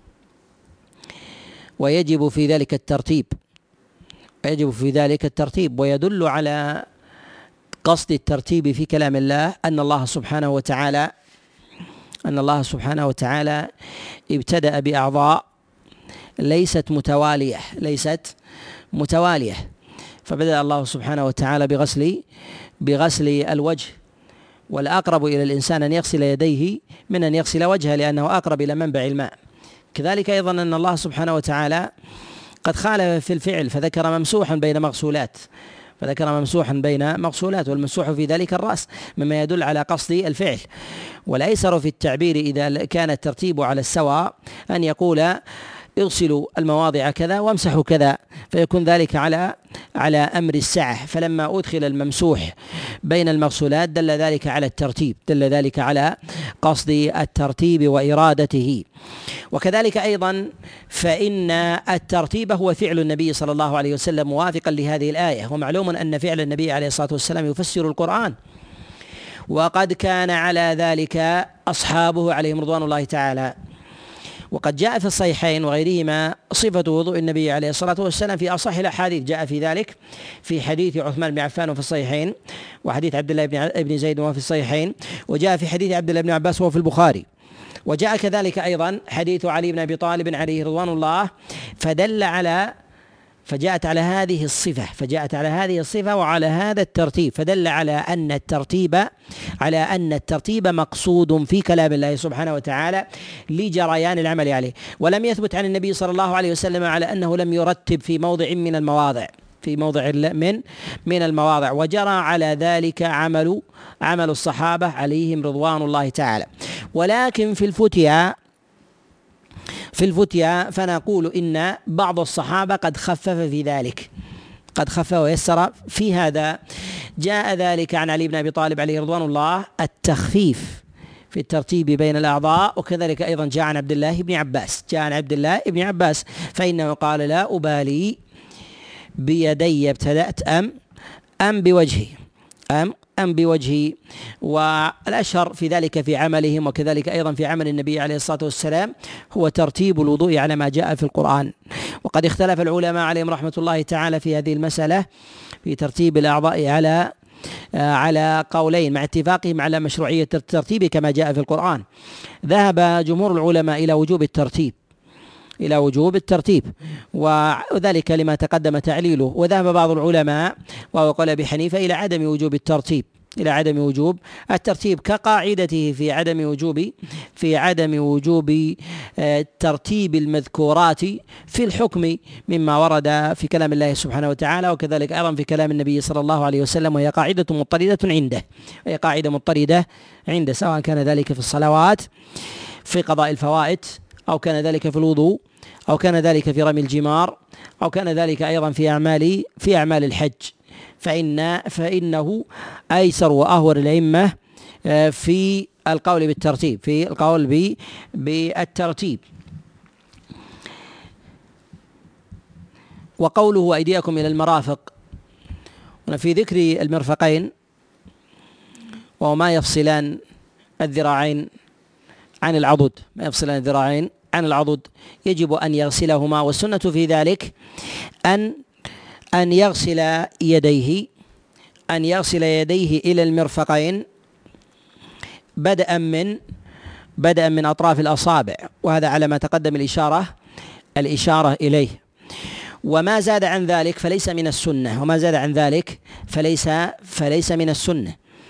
Speaker 1: ويجب في ذلك الترتيب ويجب في ذلك الترتيب ويدل على قصد الترتيب في كلام الله أن الله سبحانه وتعالى أن الله سبحانه وتعالى ابتدأ بأعضاء ليست متوالية ليست متوالية فبدأ الله سبحانه وتعالى بغسل بغسل الوجه، والأقرب إلى الإنسان أن يغسل يديه من أن يغسل وجهه لأنه أقرب إلى منبع الماء. كذلك أيضا أن الله سبحانه وتعالى قد خالف في الفعل فذكر ممسوحا بين مغسولات فذكر ممسوحا بين مغسولات والممسوح في ذلك الرأس مما يدل على قصد الفعل. والأيسر في التعبير إذا كان الترتيب على السواء أن يقول اغسلوا المواضع كذا وامسحوا كذا فيكون ذلك على على أمر السعة، فلما أدخل الممسوح بين المغسولات دل ذلك على الترتيب دل ذلك على قصد الترتيب وإرادته. وكذلك أيضا فإن الترتيب هو فعل النبي صلى الله عليه وسلم موافقا لهذه الآية، ومعلوم أن فعل النبي عليه الصلاة والسلام يفسر القرآن، وقد كان على ذلك أصحابه عليهم رضوان الله تعالى. وقد جاء في الصحيحين وغيرهما صفة وضوء النبي عليه الصلاة والسلام في أصح الأحاديث، جاء في ذلك في حديث عثمان بن عفان وفي الصحيحين، وحديث عبد الله بن زيد وفي الصحيحين، وجاء في حديث عبد الله بن عباس وهو في البخاري، وجاء كذلك أيضا حديث علي بن أبي طالب عليه رضوان الله، فدل على فجاءت على هذه الصفة فجاءت على هذه الصفة وعلى هذا الترتيب، فدل على أن الترتيب على أن الترتيب مقصود في كلام الله سبحانه وتعالى لجريان العمل عليه. ولم يثبت عن النبي صلى الله عليه وسلم على أنه لم يرتب في موضع من المواضع في موضع من من المواضع وجرى على ذلك عمل عمل الصحابة عليهم رضوان الله تعالى. ولكن في الفتيا في الفتيا فنقول إن بعض الصحابة قد خفف في ذلك قد خفف ويسر في هذا. جاء ذلك عن علي بن أبي طالب عليه رضوان الله التخفيف في الترتيب بين الأعضاء، وكذلك أيضا جاء عن عبد الله بن عباس جاء عن عبد الله بن عباس فإنه قال لا أبالي بيدي ابتدأت أم أم بوجهي أم أم بوجهي. والأشهر في ذلك في عملهم وكذلك أيضا في عمل النبي عليه الصلاة والسلام هو ترتيب الوضوء على ما جاء في القرآن. وقد اختلف العلماء عليهم رحمة الله تعالى في هذه المسألة في ترتيب الأعضاء على على قولين مع اتفاقهم على مشروعية الترتيب كما جاء في القرآن. ذهب جمهور العلماء إلى وجوب الترتيب إلى وجوب الترتيب وذلك لما تقدم تعليله، وذهب بعض العلماء وهو قول أبي حنيفة إلى عدم وجوب الترتيب إلى عدم وجوب الترتيب كقاعدته في عدم وجوب في عدم وجوب ترتيب المذكورات في الحكم مما ورد في كلام الله سبحانه وتعالى وكذلك أيضا في كلام النبي صلى الله عليه وسلم، وهي قاعدة مضطردة عنده وهي قاعدة مضطردة عنده سواء كان ذلك في الصلوات في قضاء الفوائد أو كان ذلك في الوضوء أو كان ذلك في رمي الجمار أو كان ذلك أيضا في أعمال في أعمال الحج، فإن فإنه أيسر وأهور الأئمة في القول بالترتيب في القول بالترتيب. وقوله أيديكم إلى المرافق في ذكر المرفقين وما يفصلان الذراعين عن العضد ما يفصلان الذراعين عن العضد يجب أن يغسلهما، والسنة في ذلك أن أن يغسل يديه أن يغسل يديه إلى المرفقين بدءا من بدءا من أطراف الأصابع، وهذا على ما تقدم الإشارة الإشارة إليه. وما زاد عن ذلك فليس من السنة وما زاد عن ذلك فليس فليس من السنة.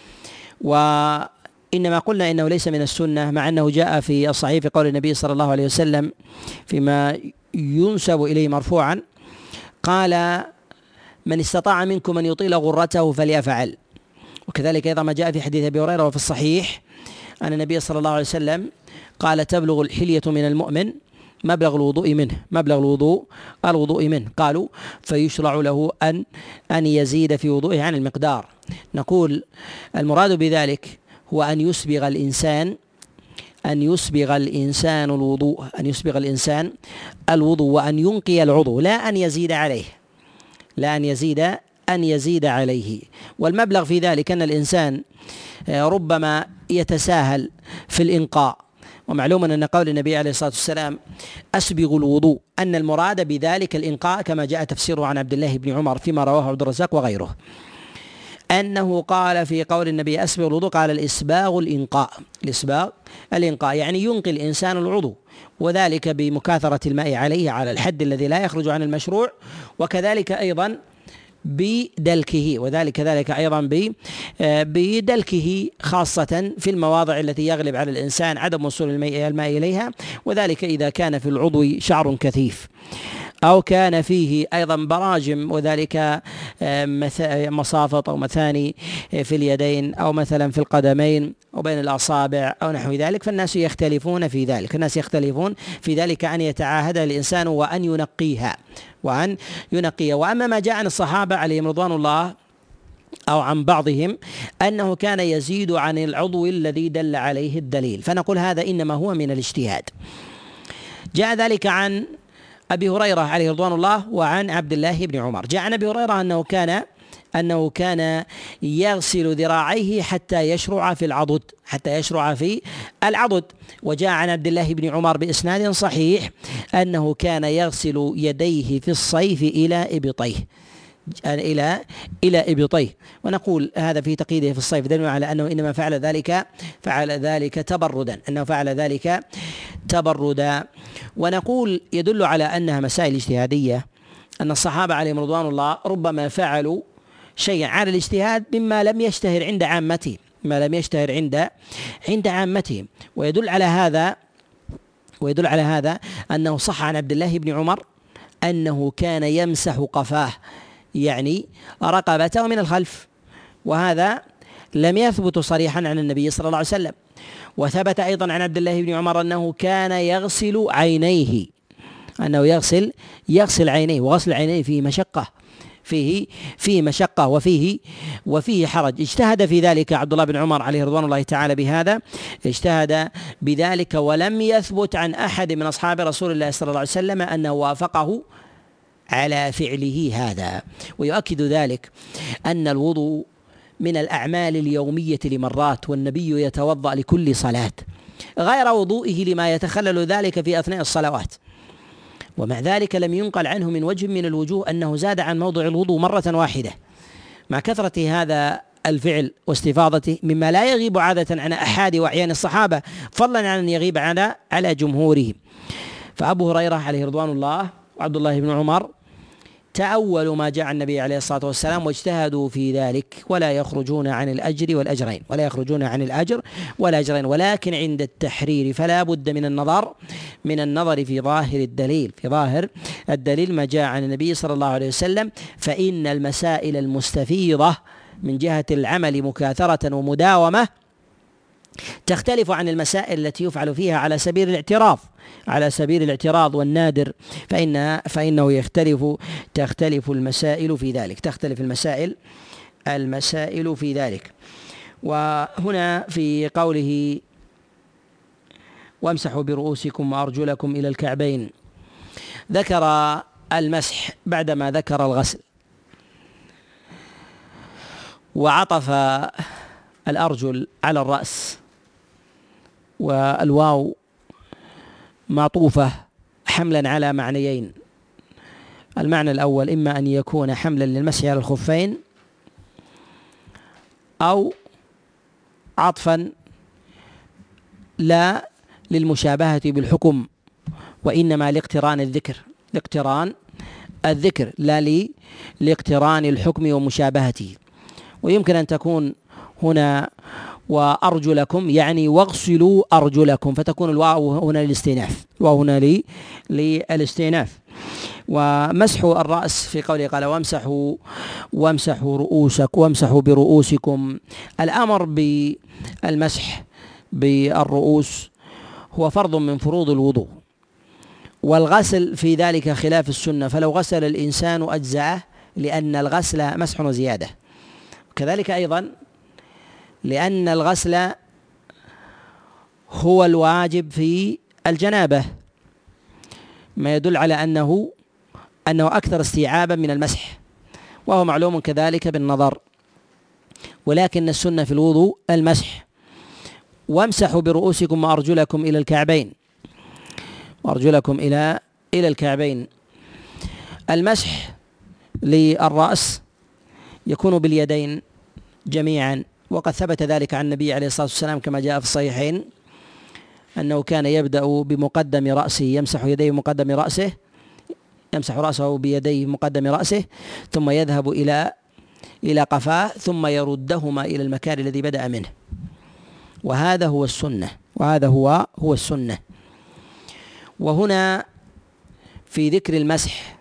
Speaker 1: وإنما قلنا إنه ليس من السنة مع أنه جاء في الصحيح في قول النبي صلى الله عليه وسلم فيما ينسب إليه مرفوعا قال من استطاع منكم أن يطيل غرته فليفعل. وكذلك أيضا ما جاء في حديث أبي هريرة وفي الصحيح أن النبي صلى الله عليه وسلم قال تبلغ الحلية من المؤمن مبلغ الوضوء منه مبلغ الوضوء الوضوء منه قالوا فيشرع له أن أن يزيد في وضوءه عن المقدار. نقول المراد بذلك هو أن يسبغ الإنسان أن يسبغ الإنسان الوضوء أن يسبغ الإنسان الوضوء وأن ينقي العضو، لا أن يزيد عليه لا أن يزيد أن يزيد عليه. والمبلغ في ذلك أن الإنسان ربما يتساهل في الإنقاء، ومعلوم أن قول النبي عليه الصلاة والسلام أسبغ الوضوء أن المراد بذلك الإنقاء كما جاء تفسيره عن عبد الله بن عمر فيما رواه عبد الرزاق وغيره أنه قال في قول النبي أسبغ الوضوء قال الإسباغ الإنقاء الإسباغ الإنقاء يعني ينقي الإنسان العضو، وذلك بمكاثرة الماء عليه على الحد الذي لا يخرج عن المشروع، وكذلك أيضا بدلكه وذلك ذلك أيضا بدلكه خاصة في المواضع التي يغلب على الإنسان عدم وصول الماء إليها، وذلك إذا كان في العضو شعر كثيف أو كان فيه أيضا براجم وذلك مصافط أو مثاني في اليدين أو مثلا في القدمين أو بين الأصابع أو نحو ذلك، فالناس يختلفون في ذلك الناس يختلفون في ذلك أن يتعاهد الإنسان وأن ينقيها وأن ينقيها. وأما ما جاء عن الصحابة عليهم رضوان الله أو عن بعضهم أنه كان يزيد عن العضو الذي دل عليه الدليل، فنقول هذا إنما هو من الاجتهاد. جاء ذلك عن أبي هريرة عليه رضوان الله وعن عبد الله بن عمر. جاء عن أبي هريرة أنه كان أنه كان يغسل ذراعيه حتى يشرع في العضد حتى يشرع في العضد وجاء عن عبد الله بن عمر بإسناد صحيح أنه كان يغسل يديه في الصيف إلى إبطيه إلى إلى إبطيه. ونقول هذا في تقييده في الصيف دليل على أنه إنما فعل ذلك فعل ذلك تبردا أنه فعل ذلك تبردا. ونقول يدل على أنها مسائل اجتهادية، أن الصحابة عليهم رضوان الله ربما فعلوا شيئا على الاجتهاد مما لم يشتهر عند عامته ما لم يشتهر عند عند عامته ويدل على هذا ويدل على هذا أنه صح عن عبد الله بن عمر أنه كان يمسح قفاه يعني رقبته من الخلف، وهذا لم يثبت صريحا عن النبي صلى الله عليه وسلم. وثبت أيضا عن عبد الله بن عمر أنه كان يغسل عينيه أنه يغسل يغسل عينيه وغسل عينيه فيه مشقة فيه فيه مشقة وفيه وفيه حرج. اجتهد في ذلك عبد الله بن عمر عليه رضوان الله تعالى بهذا اجتهد بذلك ولم يثبت عن أحد من أصحاب رسول الله صلى الله عليه وسلم أنه وافقه على فعله هذا. ويؤكد ذلك أن الوضوء من الأعمال اليومية لمرات، والنبي يتوضأ لكل صلاة غير وضوئه لما يتخلل ذلك في أثناء الصلوات، ومع ذلك لم ينقل عنه من وجه من الوجوه أنه زاد عن موضع الوضوء مرة واحدة، مع كثرة هذا الفعل واستفاضته مما لا يغيب عادة عن أحد وأعيان الصحابة فضلا عن أن يغيب على على جمهورهم. فأبو هريرة عليه رضوان الله وعبد الله بن عمر تأولوا ما جاء عن النبي عليه الصلاة والسلام واجتهدوا في ذلك، ولا يخرجون عن الأجر والأجرين ولا يخرجون عن الأجر والأجرين ولكن عند التحرير فلا بد من النظر من النظر في ظاهر الدليل في ظاهر الدليل ما جاء عن النبي صلى الله عليه وسلم، فإن المسائل المستفيضة من جهة العمل مكاثرة ومداومة تختلف عن المسائل التي يفعل فيها على سبيل الاعتراض على سبيل الاعتراض والنادر، فإن فإنه يختلف تختلف المسائل في ذلك تختلف المسائل المسائل في ذلك. وهنا في قوله وامسحوا برؤوسكم وأرجلكم إلى الكعبين ذكر المسح بعدما ذكر الغسل، وعطف الأرجل على الرأس، والواو معطوفة حملا على معنيين. المعنى الأول إما أن يكون حملا للمسح على الخفين أو عطفا لا للمشابهة بالحكم وإنما لاقتران الذكر لاقتران الذكر لا لي لاقتران الحكم ومشابهته. ويمكن أن تكون هنا وأرجلكم يعني واغسلوا أرجلكم، فتكون الواو هنا للاستئناف الواو هنا لي للاستئناف. ومسح الرأس في قوله قال وامسحوا وامسحوا رؤوسكم وامسحوا برؤوسكم، الأمر بالمسح بالرؤوس هو فرض من فروض الوضوء، والغسل في ذلك خلاف السنة، فلو غسل الإنسان أجزأه لأن الغسل مسح وزيادة، كذلك أيضا لأن الغسل هو الواجب في الجنابة، ما يدل على أنه أنه أكثر استيعابا من المسح، وهو معلوم كذلك بالنظر، ولكن السنة في الوضوء المسح. وامسحوا برؤوسكم وأرجلكم إلى الكعبين وأرجلكم إلى إلى الكعبين. المسح للرأس يكون باليدين جميعا، وقد ثبت ذلك عن النبي عليه الصلاة والسلام كما جاء في الصحيحين أنه كان يبدأ بمقدم رأسه يمسح يديه بمقدم رأسه يمسح رأسه بيديه مقدم رأسه ثم يذهب إلى إلى قفاه ثم يردهما إلى المكان الذي بدأ منه، وهذا هو السنة وهذا هو هو السنة. وهنا في ذكر المسح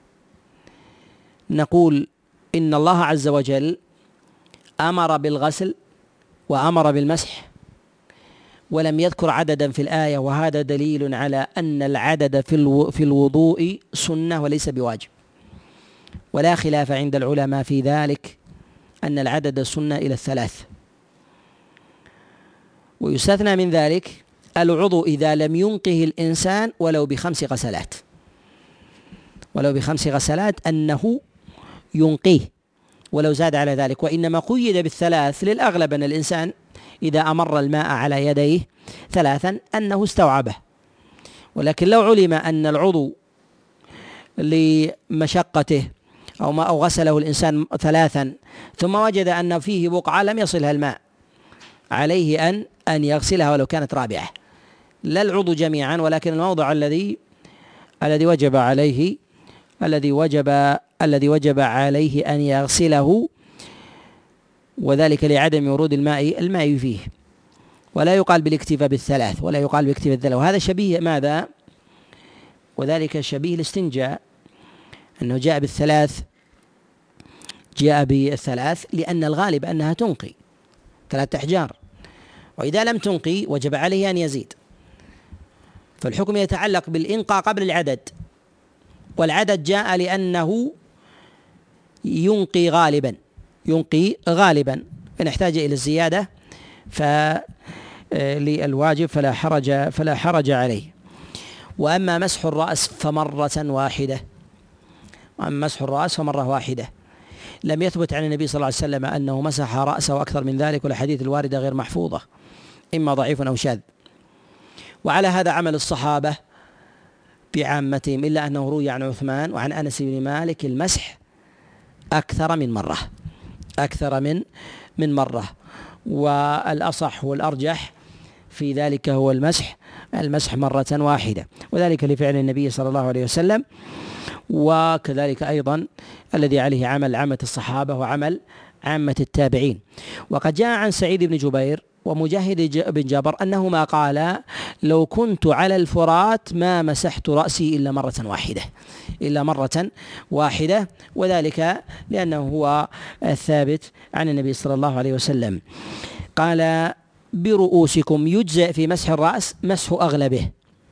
Speaker 1: نقول إن الله عز وجل أمر بالغسل وأمر بالمسح ولم يذكر عددا في الآية، وهذا دليل على أن العدد في في الوضوء سنة وليس بواجب، ولا خلاف عند العلماء في ذلك أن العدد سنة إلى الثلاث. ويستثنى من ذلك العضو إذا لم ينقه الإنسان ولو بخمس غسلات ولو بخمس غسلات أنه ينقيه، ولو زاد على ذلك، وإنما قيد بالثلاث للأغلب أن الإنسان إذا أمر الماء على يديه ثلاثا أنه استوعبه، ولكن لو علم أن العضو لمشقته أو ما أو غسله الإنسان ثلاثا ثم وجد أن فيه بقعة لم يصلها الماء، عليه أن أن يغسلها ولو كانت رابعة، لا العضو جميعا ولكن الموضع الذي الذي وجب عليه الذي وجب الذي وجب عليه أن يغسله، وذلك لعدم ورود الماء الماء فيه. ولا يقال بالاكتفاء بالثلاث، ولا يقال بالاكتفاء بالثلاث، وهذا شبيه ماذا؟ وذلك شبيه الاستنجاء، أنه جاء بالثلاث جاء بالثلاث لأن الغالب أنها تنقي ثلاثة أحجار، وإذا لم تنقي وجب عليه أن يزيد، فالحكم يتعلق بالإنقاء قبل العدد، والعدد جاء لأنه ينقي غالبا ينقي غالبا إن احتاج إلى الزيادة فللواجب فلا حرج فلا حرج عليه. وأما مسح الرأس فمرة واحدة أما مسح الرأس فمرة واحدة لم يثبت عن النبي صلى الله عليه وسلم أنه مسح رأسه أكثر من ذلك، والأحاديث الواردة غير محفوظة، إما ضعيف أو شاذ. وعلى هذا عمل الصحابة بعامتهم، إلا أنه روي عن عثمان وعن أنس بن مالك المسح أكثر من مرة أكثر من من مرة والأصح والأرجح في ذلك هو المسح المسح مرة واحدة، وذلك لفعل النبي صلى الله عليه وسلم، وكذلك أيضا الذي عليه عمل عامة الصحابة وعمل عامة التابعين. وقد جاء عن سعيد بن جبير ومجاهد بن جابر أنهما قالا: لو كنت على الفرات ما مسحت رأسي إلا مرة واحدة إلا مرة واحدة وذلك لأنه هو الثابت عن النبي صلى الله عليه وسلم. قال: برؤوسكم يجزئ في مسح الرأس مسح أغلبه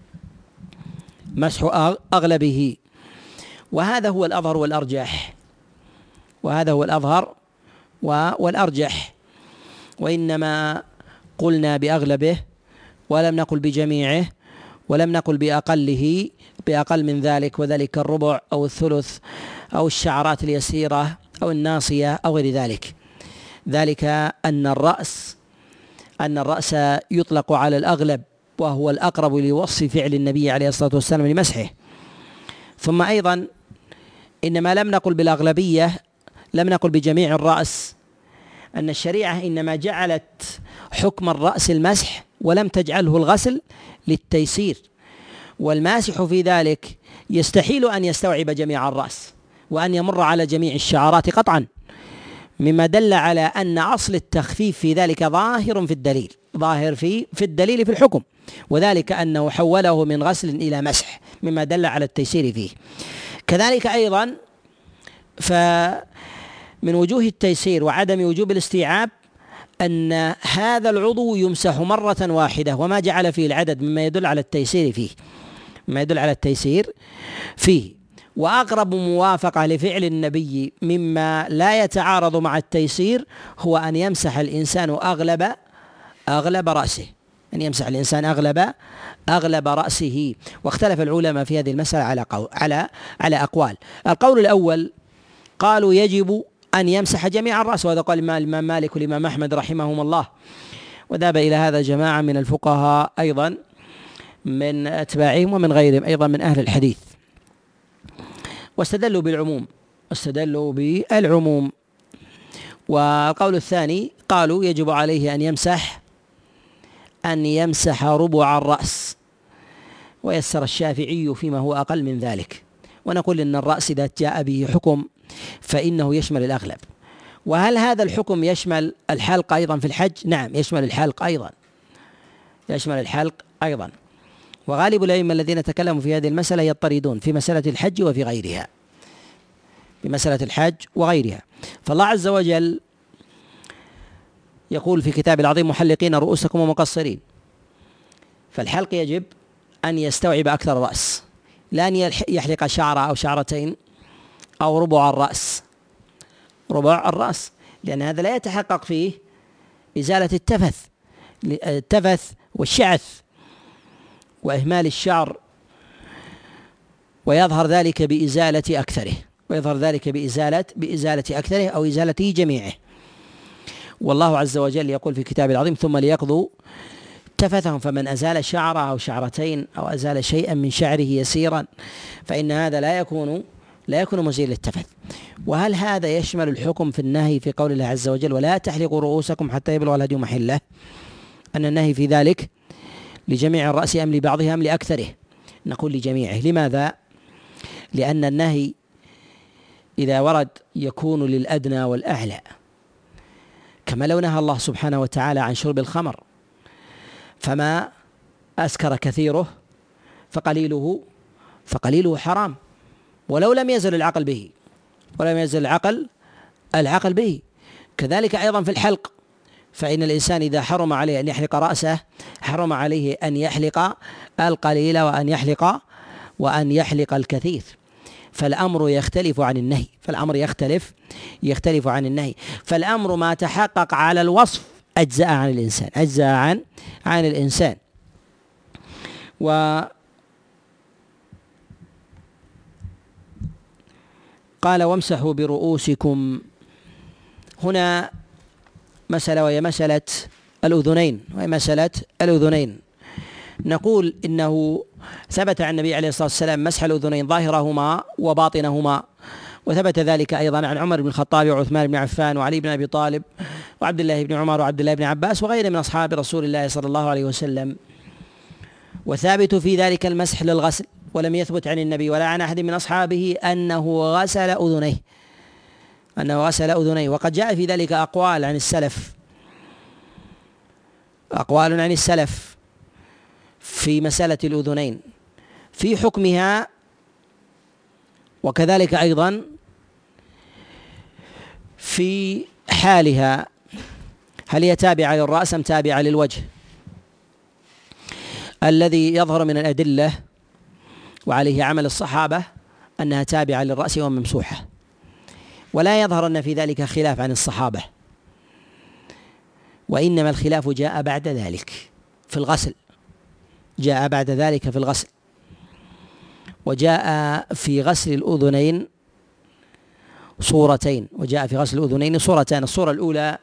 Speaker 1: مسح أغلبه وهذا هو الأظهر والأرجح وهذا هو الأظهر والأرجح وإنما قلنا بأغلبه ولم نقل بجميعه ولم نقل بأقله بأقل من ذلك، وذلك الربع أو الثلث أو الشعرات اليسيرة أو الناصية أو غير ذلك. ذلك أن الرأس أن الرأس يطلق على الأغلب وهو الأقرب لوصف فعل النبي عليه الصلاة والسلام لمسحه. ثم أيضا إنما لم نقل بالأغلبية لم نقل بجميع الرأس، أن الشريعة إنما جعلت حكم الرأس المسح ولم تجعله الغسل للتيسير، والماسح في ذلك يستحيل أن يستوعب جميع الرأس وأن يمر على جميع الشعرات قطعا، مما دل على أن أصل التخفيف في ذلك ظاهر في الدليل ظاهر في في الدليل في الحكم، وذلك أنه حوله من غسل إلى مسح مما دل على التيسير فيه. كذلك أيضا فمن وجوه التيسير وعدم وجوب الاستيعاب أن هذا العضو يمسح مرة واحدة، وما جعل فيه العدد مما يدل على التيسير فيه مما يدل على التيسير فيه وأقرب موافقة لفعل النبي مما لا يتعارض مع التيسير هو أن يمسح الإنسان أغلب أغلب رأسه أن يمسح الإنسان أغلب أغلب رأسه. واختلف العلماء في هذه المسألة على قول على على أقوال. القول الأول قالوا يجب أن يمسح جميع الرأس، وهذا قال الإمام مالك والإمام أحمد رحمهم الله، وذهب إلى هذا جماعة من الفقهاء أيضا من أتباعهم ومن غيرهم أيضا من أهل الحديث، واستدلوا بالعموم استدلوا بالعموم والقول الثاني قالوا يجب عليه أن يمسح أن يمسح ربع الرأس، ويسر الشافعي فيما هو أقل من ذلك. ونقول إن الرأس إذا جاء به حكم فإنه يشمل الأغلب. وهل هذا الحكم يشمل الحلق أيضا في الحج؟ نعم، يشمل الحلق أيضا يشمل الحلق أيضا وغالب الأئمة الذين تكلموا في هذه المسألة يضطردون في مسألة الحج وفي غيرها في مسألة الحج وغيرها. فالله عز وجل يقول في كتاب العظيم: محلقين رؤوسكم ومقصرين. فالحلق يجب أن يستوعب أكثر الرأس، لا أن يحلق شعرة أو شعرتين أو ربع الرأس ربع الرأس لأن هذا لا يتحقق فيه إزالة التفث التفث والشعث وإهمال الشعر، ويظهر ذلك بإزالة أكثره ويظهر ذلك بإزالة بإزالة أكثره أو إزالته جميعه. والله عز وجل يقول في كتابه العظيم: ثم ليقضوا تفثهم، فمن أزال شعرة أو شعرتين أو أزال شيئا من شعره يسيرا فإن هذا لا يكون لا يكون مزيل للتفث. وهل هذا يشمل الحكم في النهي في قول الله عز وجل: ولا تحلقوا رؤوسكم حتى يبلغ الهدي محله، أن النهي في ذلك لجميع الرأس أم لبعضها أم لأكثره؟ نقول لجميعه. لماذا؟ لأن النهي إذا ورد يكون للأدنى والأعلى، كما لو نهى الله سبحانه وتعالى عن شرب الخمر، فما أسكر كثيره فقليله فقليله حرام، ولو لم يزل العقل به ولم يزل العقل العقل به. كذلك أيضا في الحلق، فإن الإنسان إذا حرم عليه أن يحلق رأسه حرم عليه أن يحلق القليل وأن يحلق وأن يحلق الكثير، فالأمر يختلف عن النهي فالأمر يختلف يختلف عن النهي فالأمر ما تحقق على الوصف أجزاء عن الإنسان أجزاء عن عن الإنسان. وقال: وامسحوا برؤوسكم. هنا مسألة وهي مسألة الأذنين وهي مسألة الأذنين نقول إنه ثبت عن النبي عليه الصلاة والسلام مسح الأذنين ظاهرهما وباطنهما، وثبت ذلك أيضا عن عمر بن الخطاب وعثمان بن عفان وعلي بن أبي طالب وعبد الله بن عمر وعبد الله بن عباس وغيره من أصحاب رسول الله صلى الله عليه وسلم. وثابت في ذلك المسح للغسل، ولم يثبت عن النبي ولا عن أحد من أصحابه أنه غسل أذنيه أنه غسل أذنيه وقد جاء في ذلك أقوال عن السلف أقوال عن السلف في مسألة الأذنين في حكمها، وكذلك أيضا في حالها، هل هي تابعة للرأس أم تابعة للوجه؟ الذي يظهر من الأدلة وعليه عمل الصحابة أنها تابعة للرأس وممسوحة، ولا يظهر أن في ذلك خلاف عن الصحابة، وإنما الخلاف جاء بعد ذلك في الغسل جاء بعد ذلك في الغسل وجاء في غسل الأذنين صورتين وجاء في غسل الأذنين صورتان. الصورة الأولى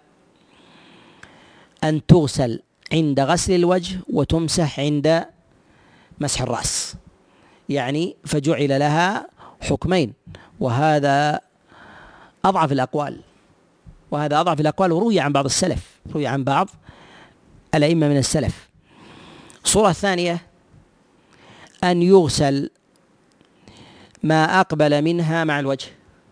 Speaker 1: أن تغسل عند غسل الوجه وتمسح عند مسح الرأس، يعني فجعل لها حكمين، وهذا أضعف الأقوال وهذا أضعف الأقوال وروي عن بعض السلف روي عن بعض الأئمة من السلف. الصورة الثانية أن يغسل ما أقبل منها مع الوجه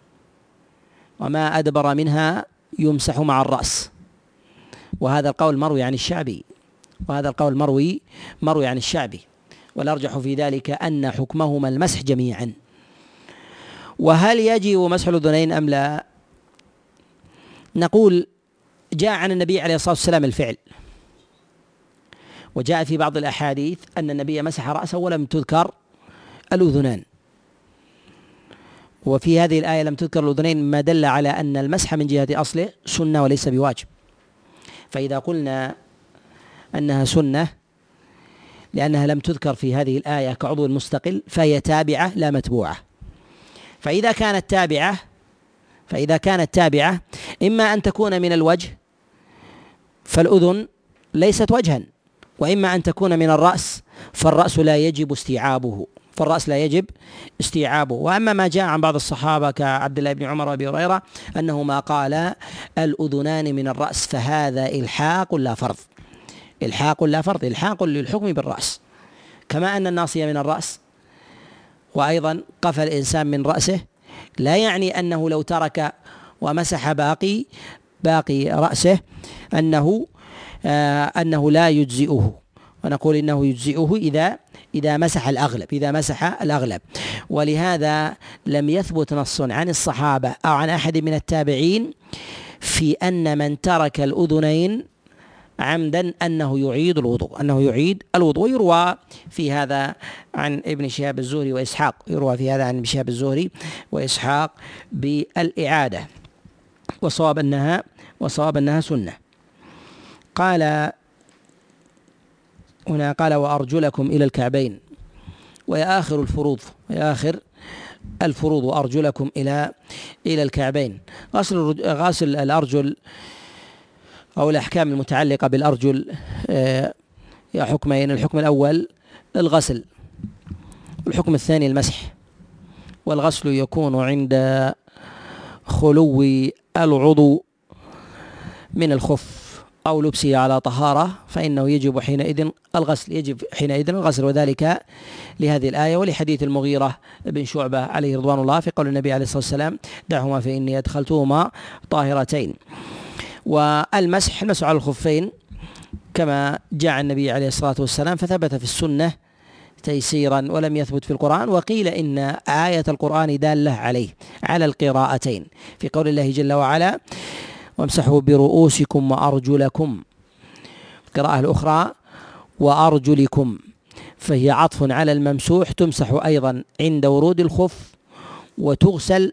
Speaker 1: وما أدبر منها يمسح مع الرأس، وهذا القول مروي عن الشعبي وهذا القول مروي مروي عن الشعبي والأرجح في ذلك أن حكمهما المسح جميعا. وهل يجب مسح الأذنين أم لا؟ نقول جاء عن النبي عليه الصلاة والسلام الفعل، وجاء في بعض الأحاديث أن النبي مسح رأسه ولم تذكر الأذنان، وفي هذه الآية لم تذكر الأذنين ما دل على أن المسح من جهة أصله سنة وليس بواجب. فإذا قلنا أنها سنة لأنها لم تذكر في هذه الآية كعضو مستقل فهي تابعة لا متبوعة. فإذا كانت تابعة فإذا كانت تابعة إما أن تكون من الوجه فالأذن ليست وجها، وإما أن تكون من الرأس فالرأس لا يجب استيعابه فالرأس لا يجب استيعابه. وأما ما جاء عن بعض الصحابة كعبد الله بن عمر وأبي هريرة أنهما قال الأذنان من الرأس، فهذا إلحاق لا فرض إلحاق لا فرض إلحاق للحكم بالرأس، كما أن الناصية من الرأس وأيضا قفى الإنسان من رأسه، لا يعني أنه لو ترك ومسح باقي باقي رأسه أنه آه أنه لا يجزئه، ونقول إنه يجزئه إذا إذا مسح الأغلب إذا مسح الأغلب. ولهذا لم يثبت نص عن الصحابة أو عن أحد من التابعين في أن من ترك الأذنين عمدا أنه يعيد الوضوء أنه يعيد الوضوء. يروى في هذا عن ابن شهاب الزهري وإسحاق يروى في هذا عن ابن شهاب الزهري وإسحاق بالإعادة، وصواب أنها وصواب أنها سنة. قال هنا قال وأرجلكم إلى الكعبين، وهي آخر الفروض وهي آخر الفروض وأرجلكم إلى إلى الكعبين. غسل غسل الأرجل أو الأحكام المتعلقة بالأرجل يا حكمين: الحكم الأول الغسل، الحكم الثاني المسح. والغسل يكون عند خلو العضو من الخف أو لبسه على طهارة، فإنه يجب حينئذ الغسل يجب حينئذ الغسل وذلك لهذه الآية ولحديث المغيرة بن شعبة عليه رضوان الله في قول النبي عليه الصلاة والسلام: دعهما فإني أدخلتهما طاهرتين. والمسح المسح على الخفين كما جاء النبي عليه الصلاة والسلام، فثبت في السنة تيسيرا ولم يثبت في القرآن. وقيل إن آية القرآن دالة عليه على القراءتين في قول الله جل وعلا: وامسحوا برؤوسكم وأرجلكم، القراءة الأخرى وأرجلكم، فهي عطف على الممسوح، تمسح أيضا عند ورود الخف وتغسل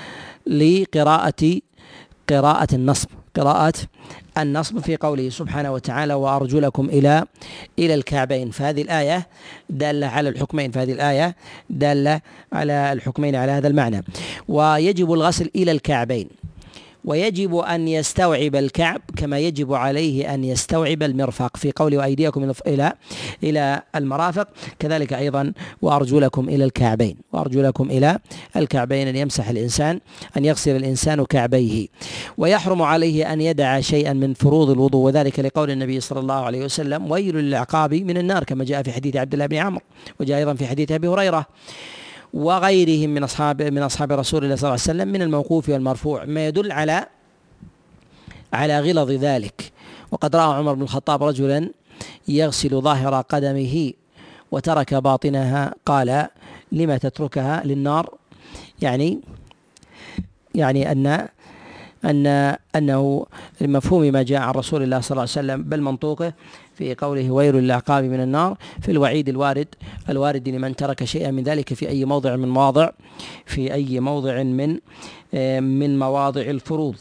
Speaker 1: لقراءة قراءة النصب قراءة النصب في قوله سبحانه وتعالى: وأرجلكم إلى إلى الكعبين. فهذه الآية دالة على الحكمين فهذه الآية دالة على الحكمين على هذا المعنى. ويجب الغسل إلى الكعبين، ويجب أن يستوعب الكعب كما يجب عليه أن يستوعب المرفق في قوله: وأيديكم إلى إلى المرافق، كذلك أيضا وأرجلكم إلى الكعبين وأرجلكم إلى الكعبين، أن يمسح الإنسان أن يغسل الإنسان كعبيه. ويحرم عليه أن يدع شيئا من فروض الوضوء، وذلك لقول النبي صلى الله عليه وسلم: ويل للعقاب من النار، كما جاء في حديث عبد الله بن عمرو، وجاء أيضا في حديث أبي هريرة وغيرهم من أصحاب من أصحاب رسول الله صلى الله عليه وسلم من الموقوف والمرفوع، ما يدل على على غلظ ذلك. وقد رأى عمر بن الخطاب رجلا يغسل ظاهر قدمه وترك باطنها، قال: لما تتركها للنار؟ يعني يعني أن أن أنه لمفهوم ما جاء عن رسول الله صلى الله عليه وسلم، بل منطوقه في قوله: ويل للعقاب من النار، في الوعيد الوارد الوارد لمن ترك شيئا من ذلك في أي موضع من مواضع في أي موضع من من مواضع الفروض.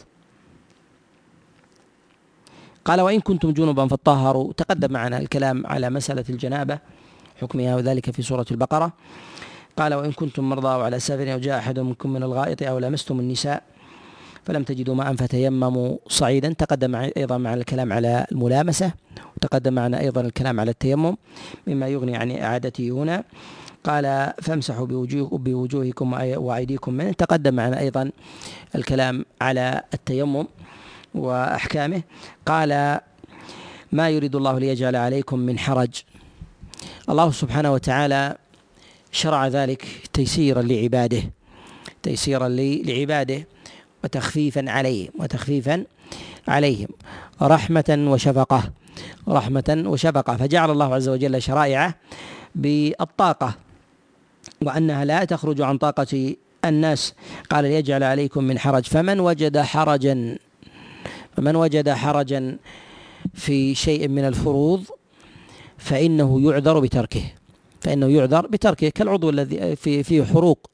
Speaker 1: قال: وإن كنتم جنبا فطهروا. تقدم معنا الكلام على مسألة الجنابة حكمها وذلك في سورة البقرة. قال: وإن كنتم مرضى أو على سفر أو جاء أحد منكم من الغائط أو لمستم النساء فلم تجدوا ماء فتيمموا صعيدا. تقدم أيضا معنا الكلام على الملامسة، وتقدم معنا أيضا الكلام على التيمم مما يغني عن إعادته هنا. قال: فامسحوا بوجوهكم وأيديكم منه. تقدم معنا أيضا الكلام على التيمم وأحكامه. قال: ما يريد الله ليجعل عليكم من حرج. الله سبحانه وتعالى شرع ذلك تيسيرا لعباده تيسيرا لعباده وتخفيفا عليه وتخفيفا عليهم رحمة وشفقة رحمة وشفقة فجعل الله عز وجل شرائعه بالطاقة، وأنها لا تخرج عن طاقة الناس. قال: ليجعل عليكم من حرج، فمن وجد حرجا فمن وجد حرجا في شيء من الفروض فإنه يعذر بتركه فإنه يعذر بتركه كالعضو الذي في فيه حروق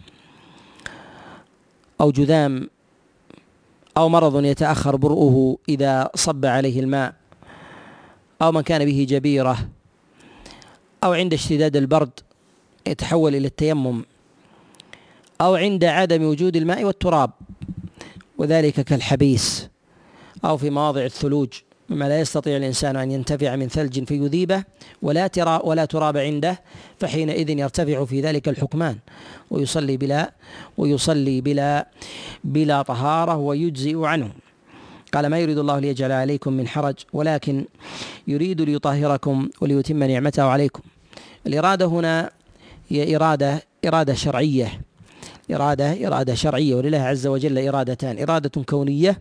Speaker 1: أو جذام أو مرض يتأخر برؤه إذا صب عليه الماء، أو من كان به جبيرة، أو عند اشتداد البرد يتحول إلى التيمم، أو عند عدم وجود الماء والتراب، وذلك كالحبيس، أو في مواضع الثلوج مما لا يستطيع الإنسان أن ينتفع من ثلج فيذيبه ولا ترى ولا تراب عنده، فحينئذ يرتفع في ذلك الحكمان ويصلي بلا ويصلي بلا بلا طهارة ويجزئ عنه. قال: ما يريد الله ليجعل عليكم من حرج ولكن يريد ليطهركم وليتم نعمته عليكم. الإرادة هنا هي إرادة إرادة شرعية إرادة إرادة شرعية ولله عز وجل إرادتان: إرادة كونية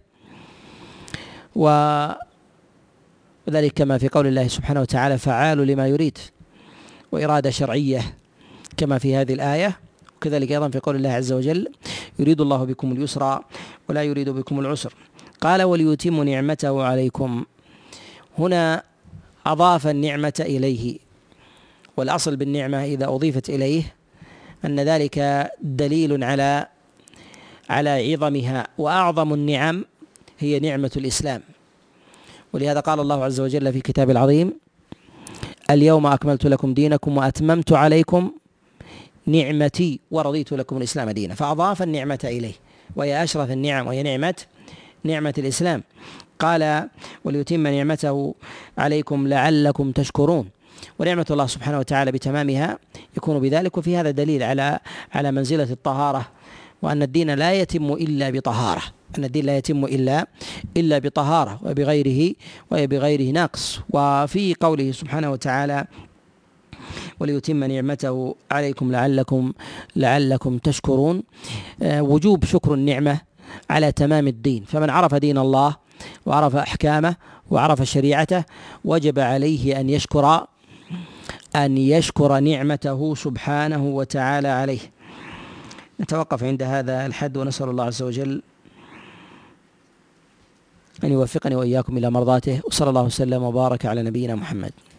Speaker 1: وذلك كما في قول الله سبحانه وتعالى: فعال لما يريد، وإرادة شرعية كما في هذه الآية، وكذلك أيضا في قول الله عز وجل: يريد الله بكم اليسر ولا يريد بكم العسر. قال: وليتم نعمته عليكم. هنا أضاف النعمة إليه، والأصل بالنعمة إذا أضيفت إليه أن ذلك دليل على على عظمها، وأعظم النعم هي نعمة الإسلام. ولهذا قال الله عز وجل في كتاب العظيم: اليوم أكملت لكم دينكم وأتممت عليكم نعمتي ورضيت لكم الإسلام دينا، فأضاف النعمة إليه وهي أشرف النعم وهي نعمة نعمة الإسلام. قال وليتم نعمته عليكم لعلكم تشكرون، ونعمة الله سبحانه وتعالى بتمامها يكون بذلك. وفي هذا دليل على على منزلة الطهارة، وأن الدين لا يتم إلا بطهارة، أن الدين لا يتم إلا إلا بطهارة وبغيره وبغيره ناقص. وفي قوله سبحانه وتعالى وليتم نعمته عليكم لعلكم لعلكم تشكرون، وجوب شكر النعمة على تمام الدين. فمن عرف دين الله وعرف أحكامه وعرف شريعته وجب عليه أن يشكر أن يشكر نعمته سبحانه وتعالى عليه. نتوقف عند هذا الحد، ونسأل الله عز وجل أن يوفقني وإياكم إلى مرضاته، وصلى الله وسلم وبارك على نبينا محمد.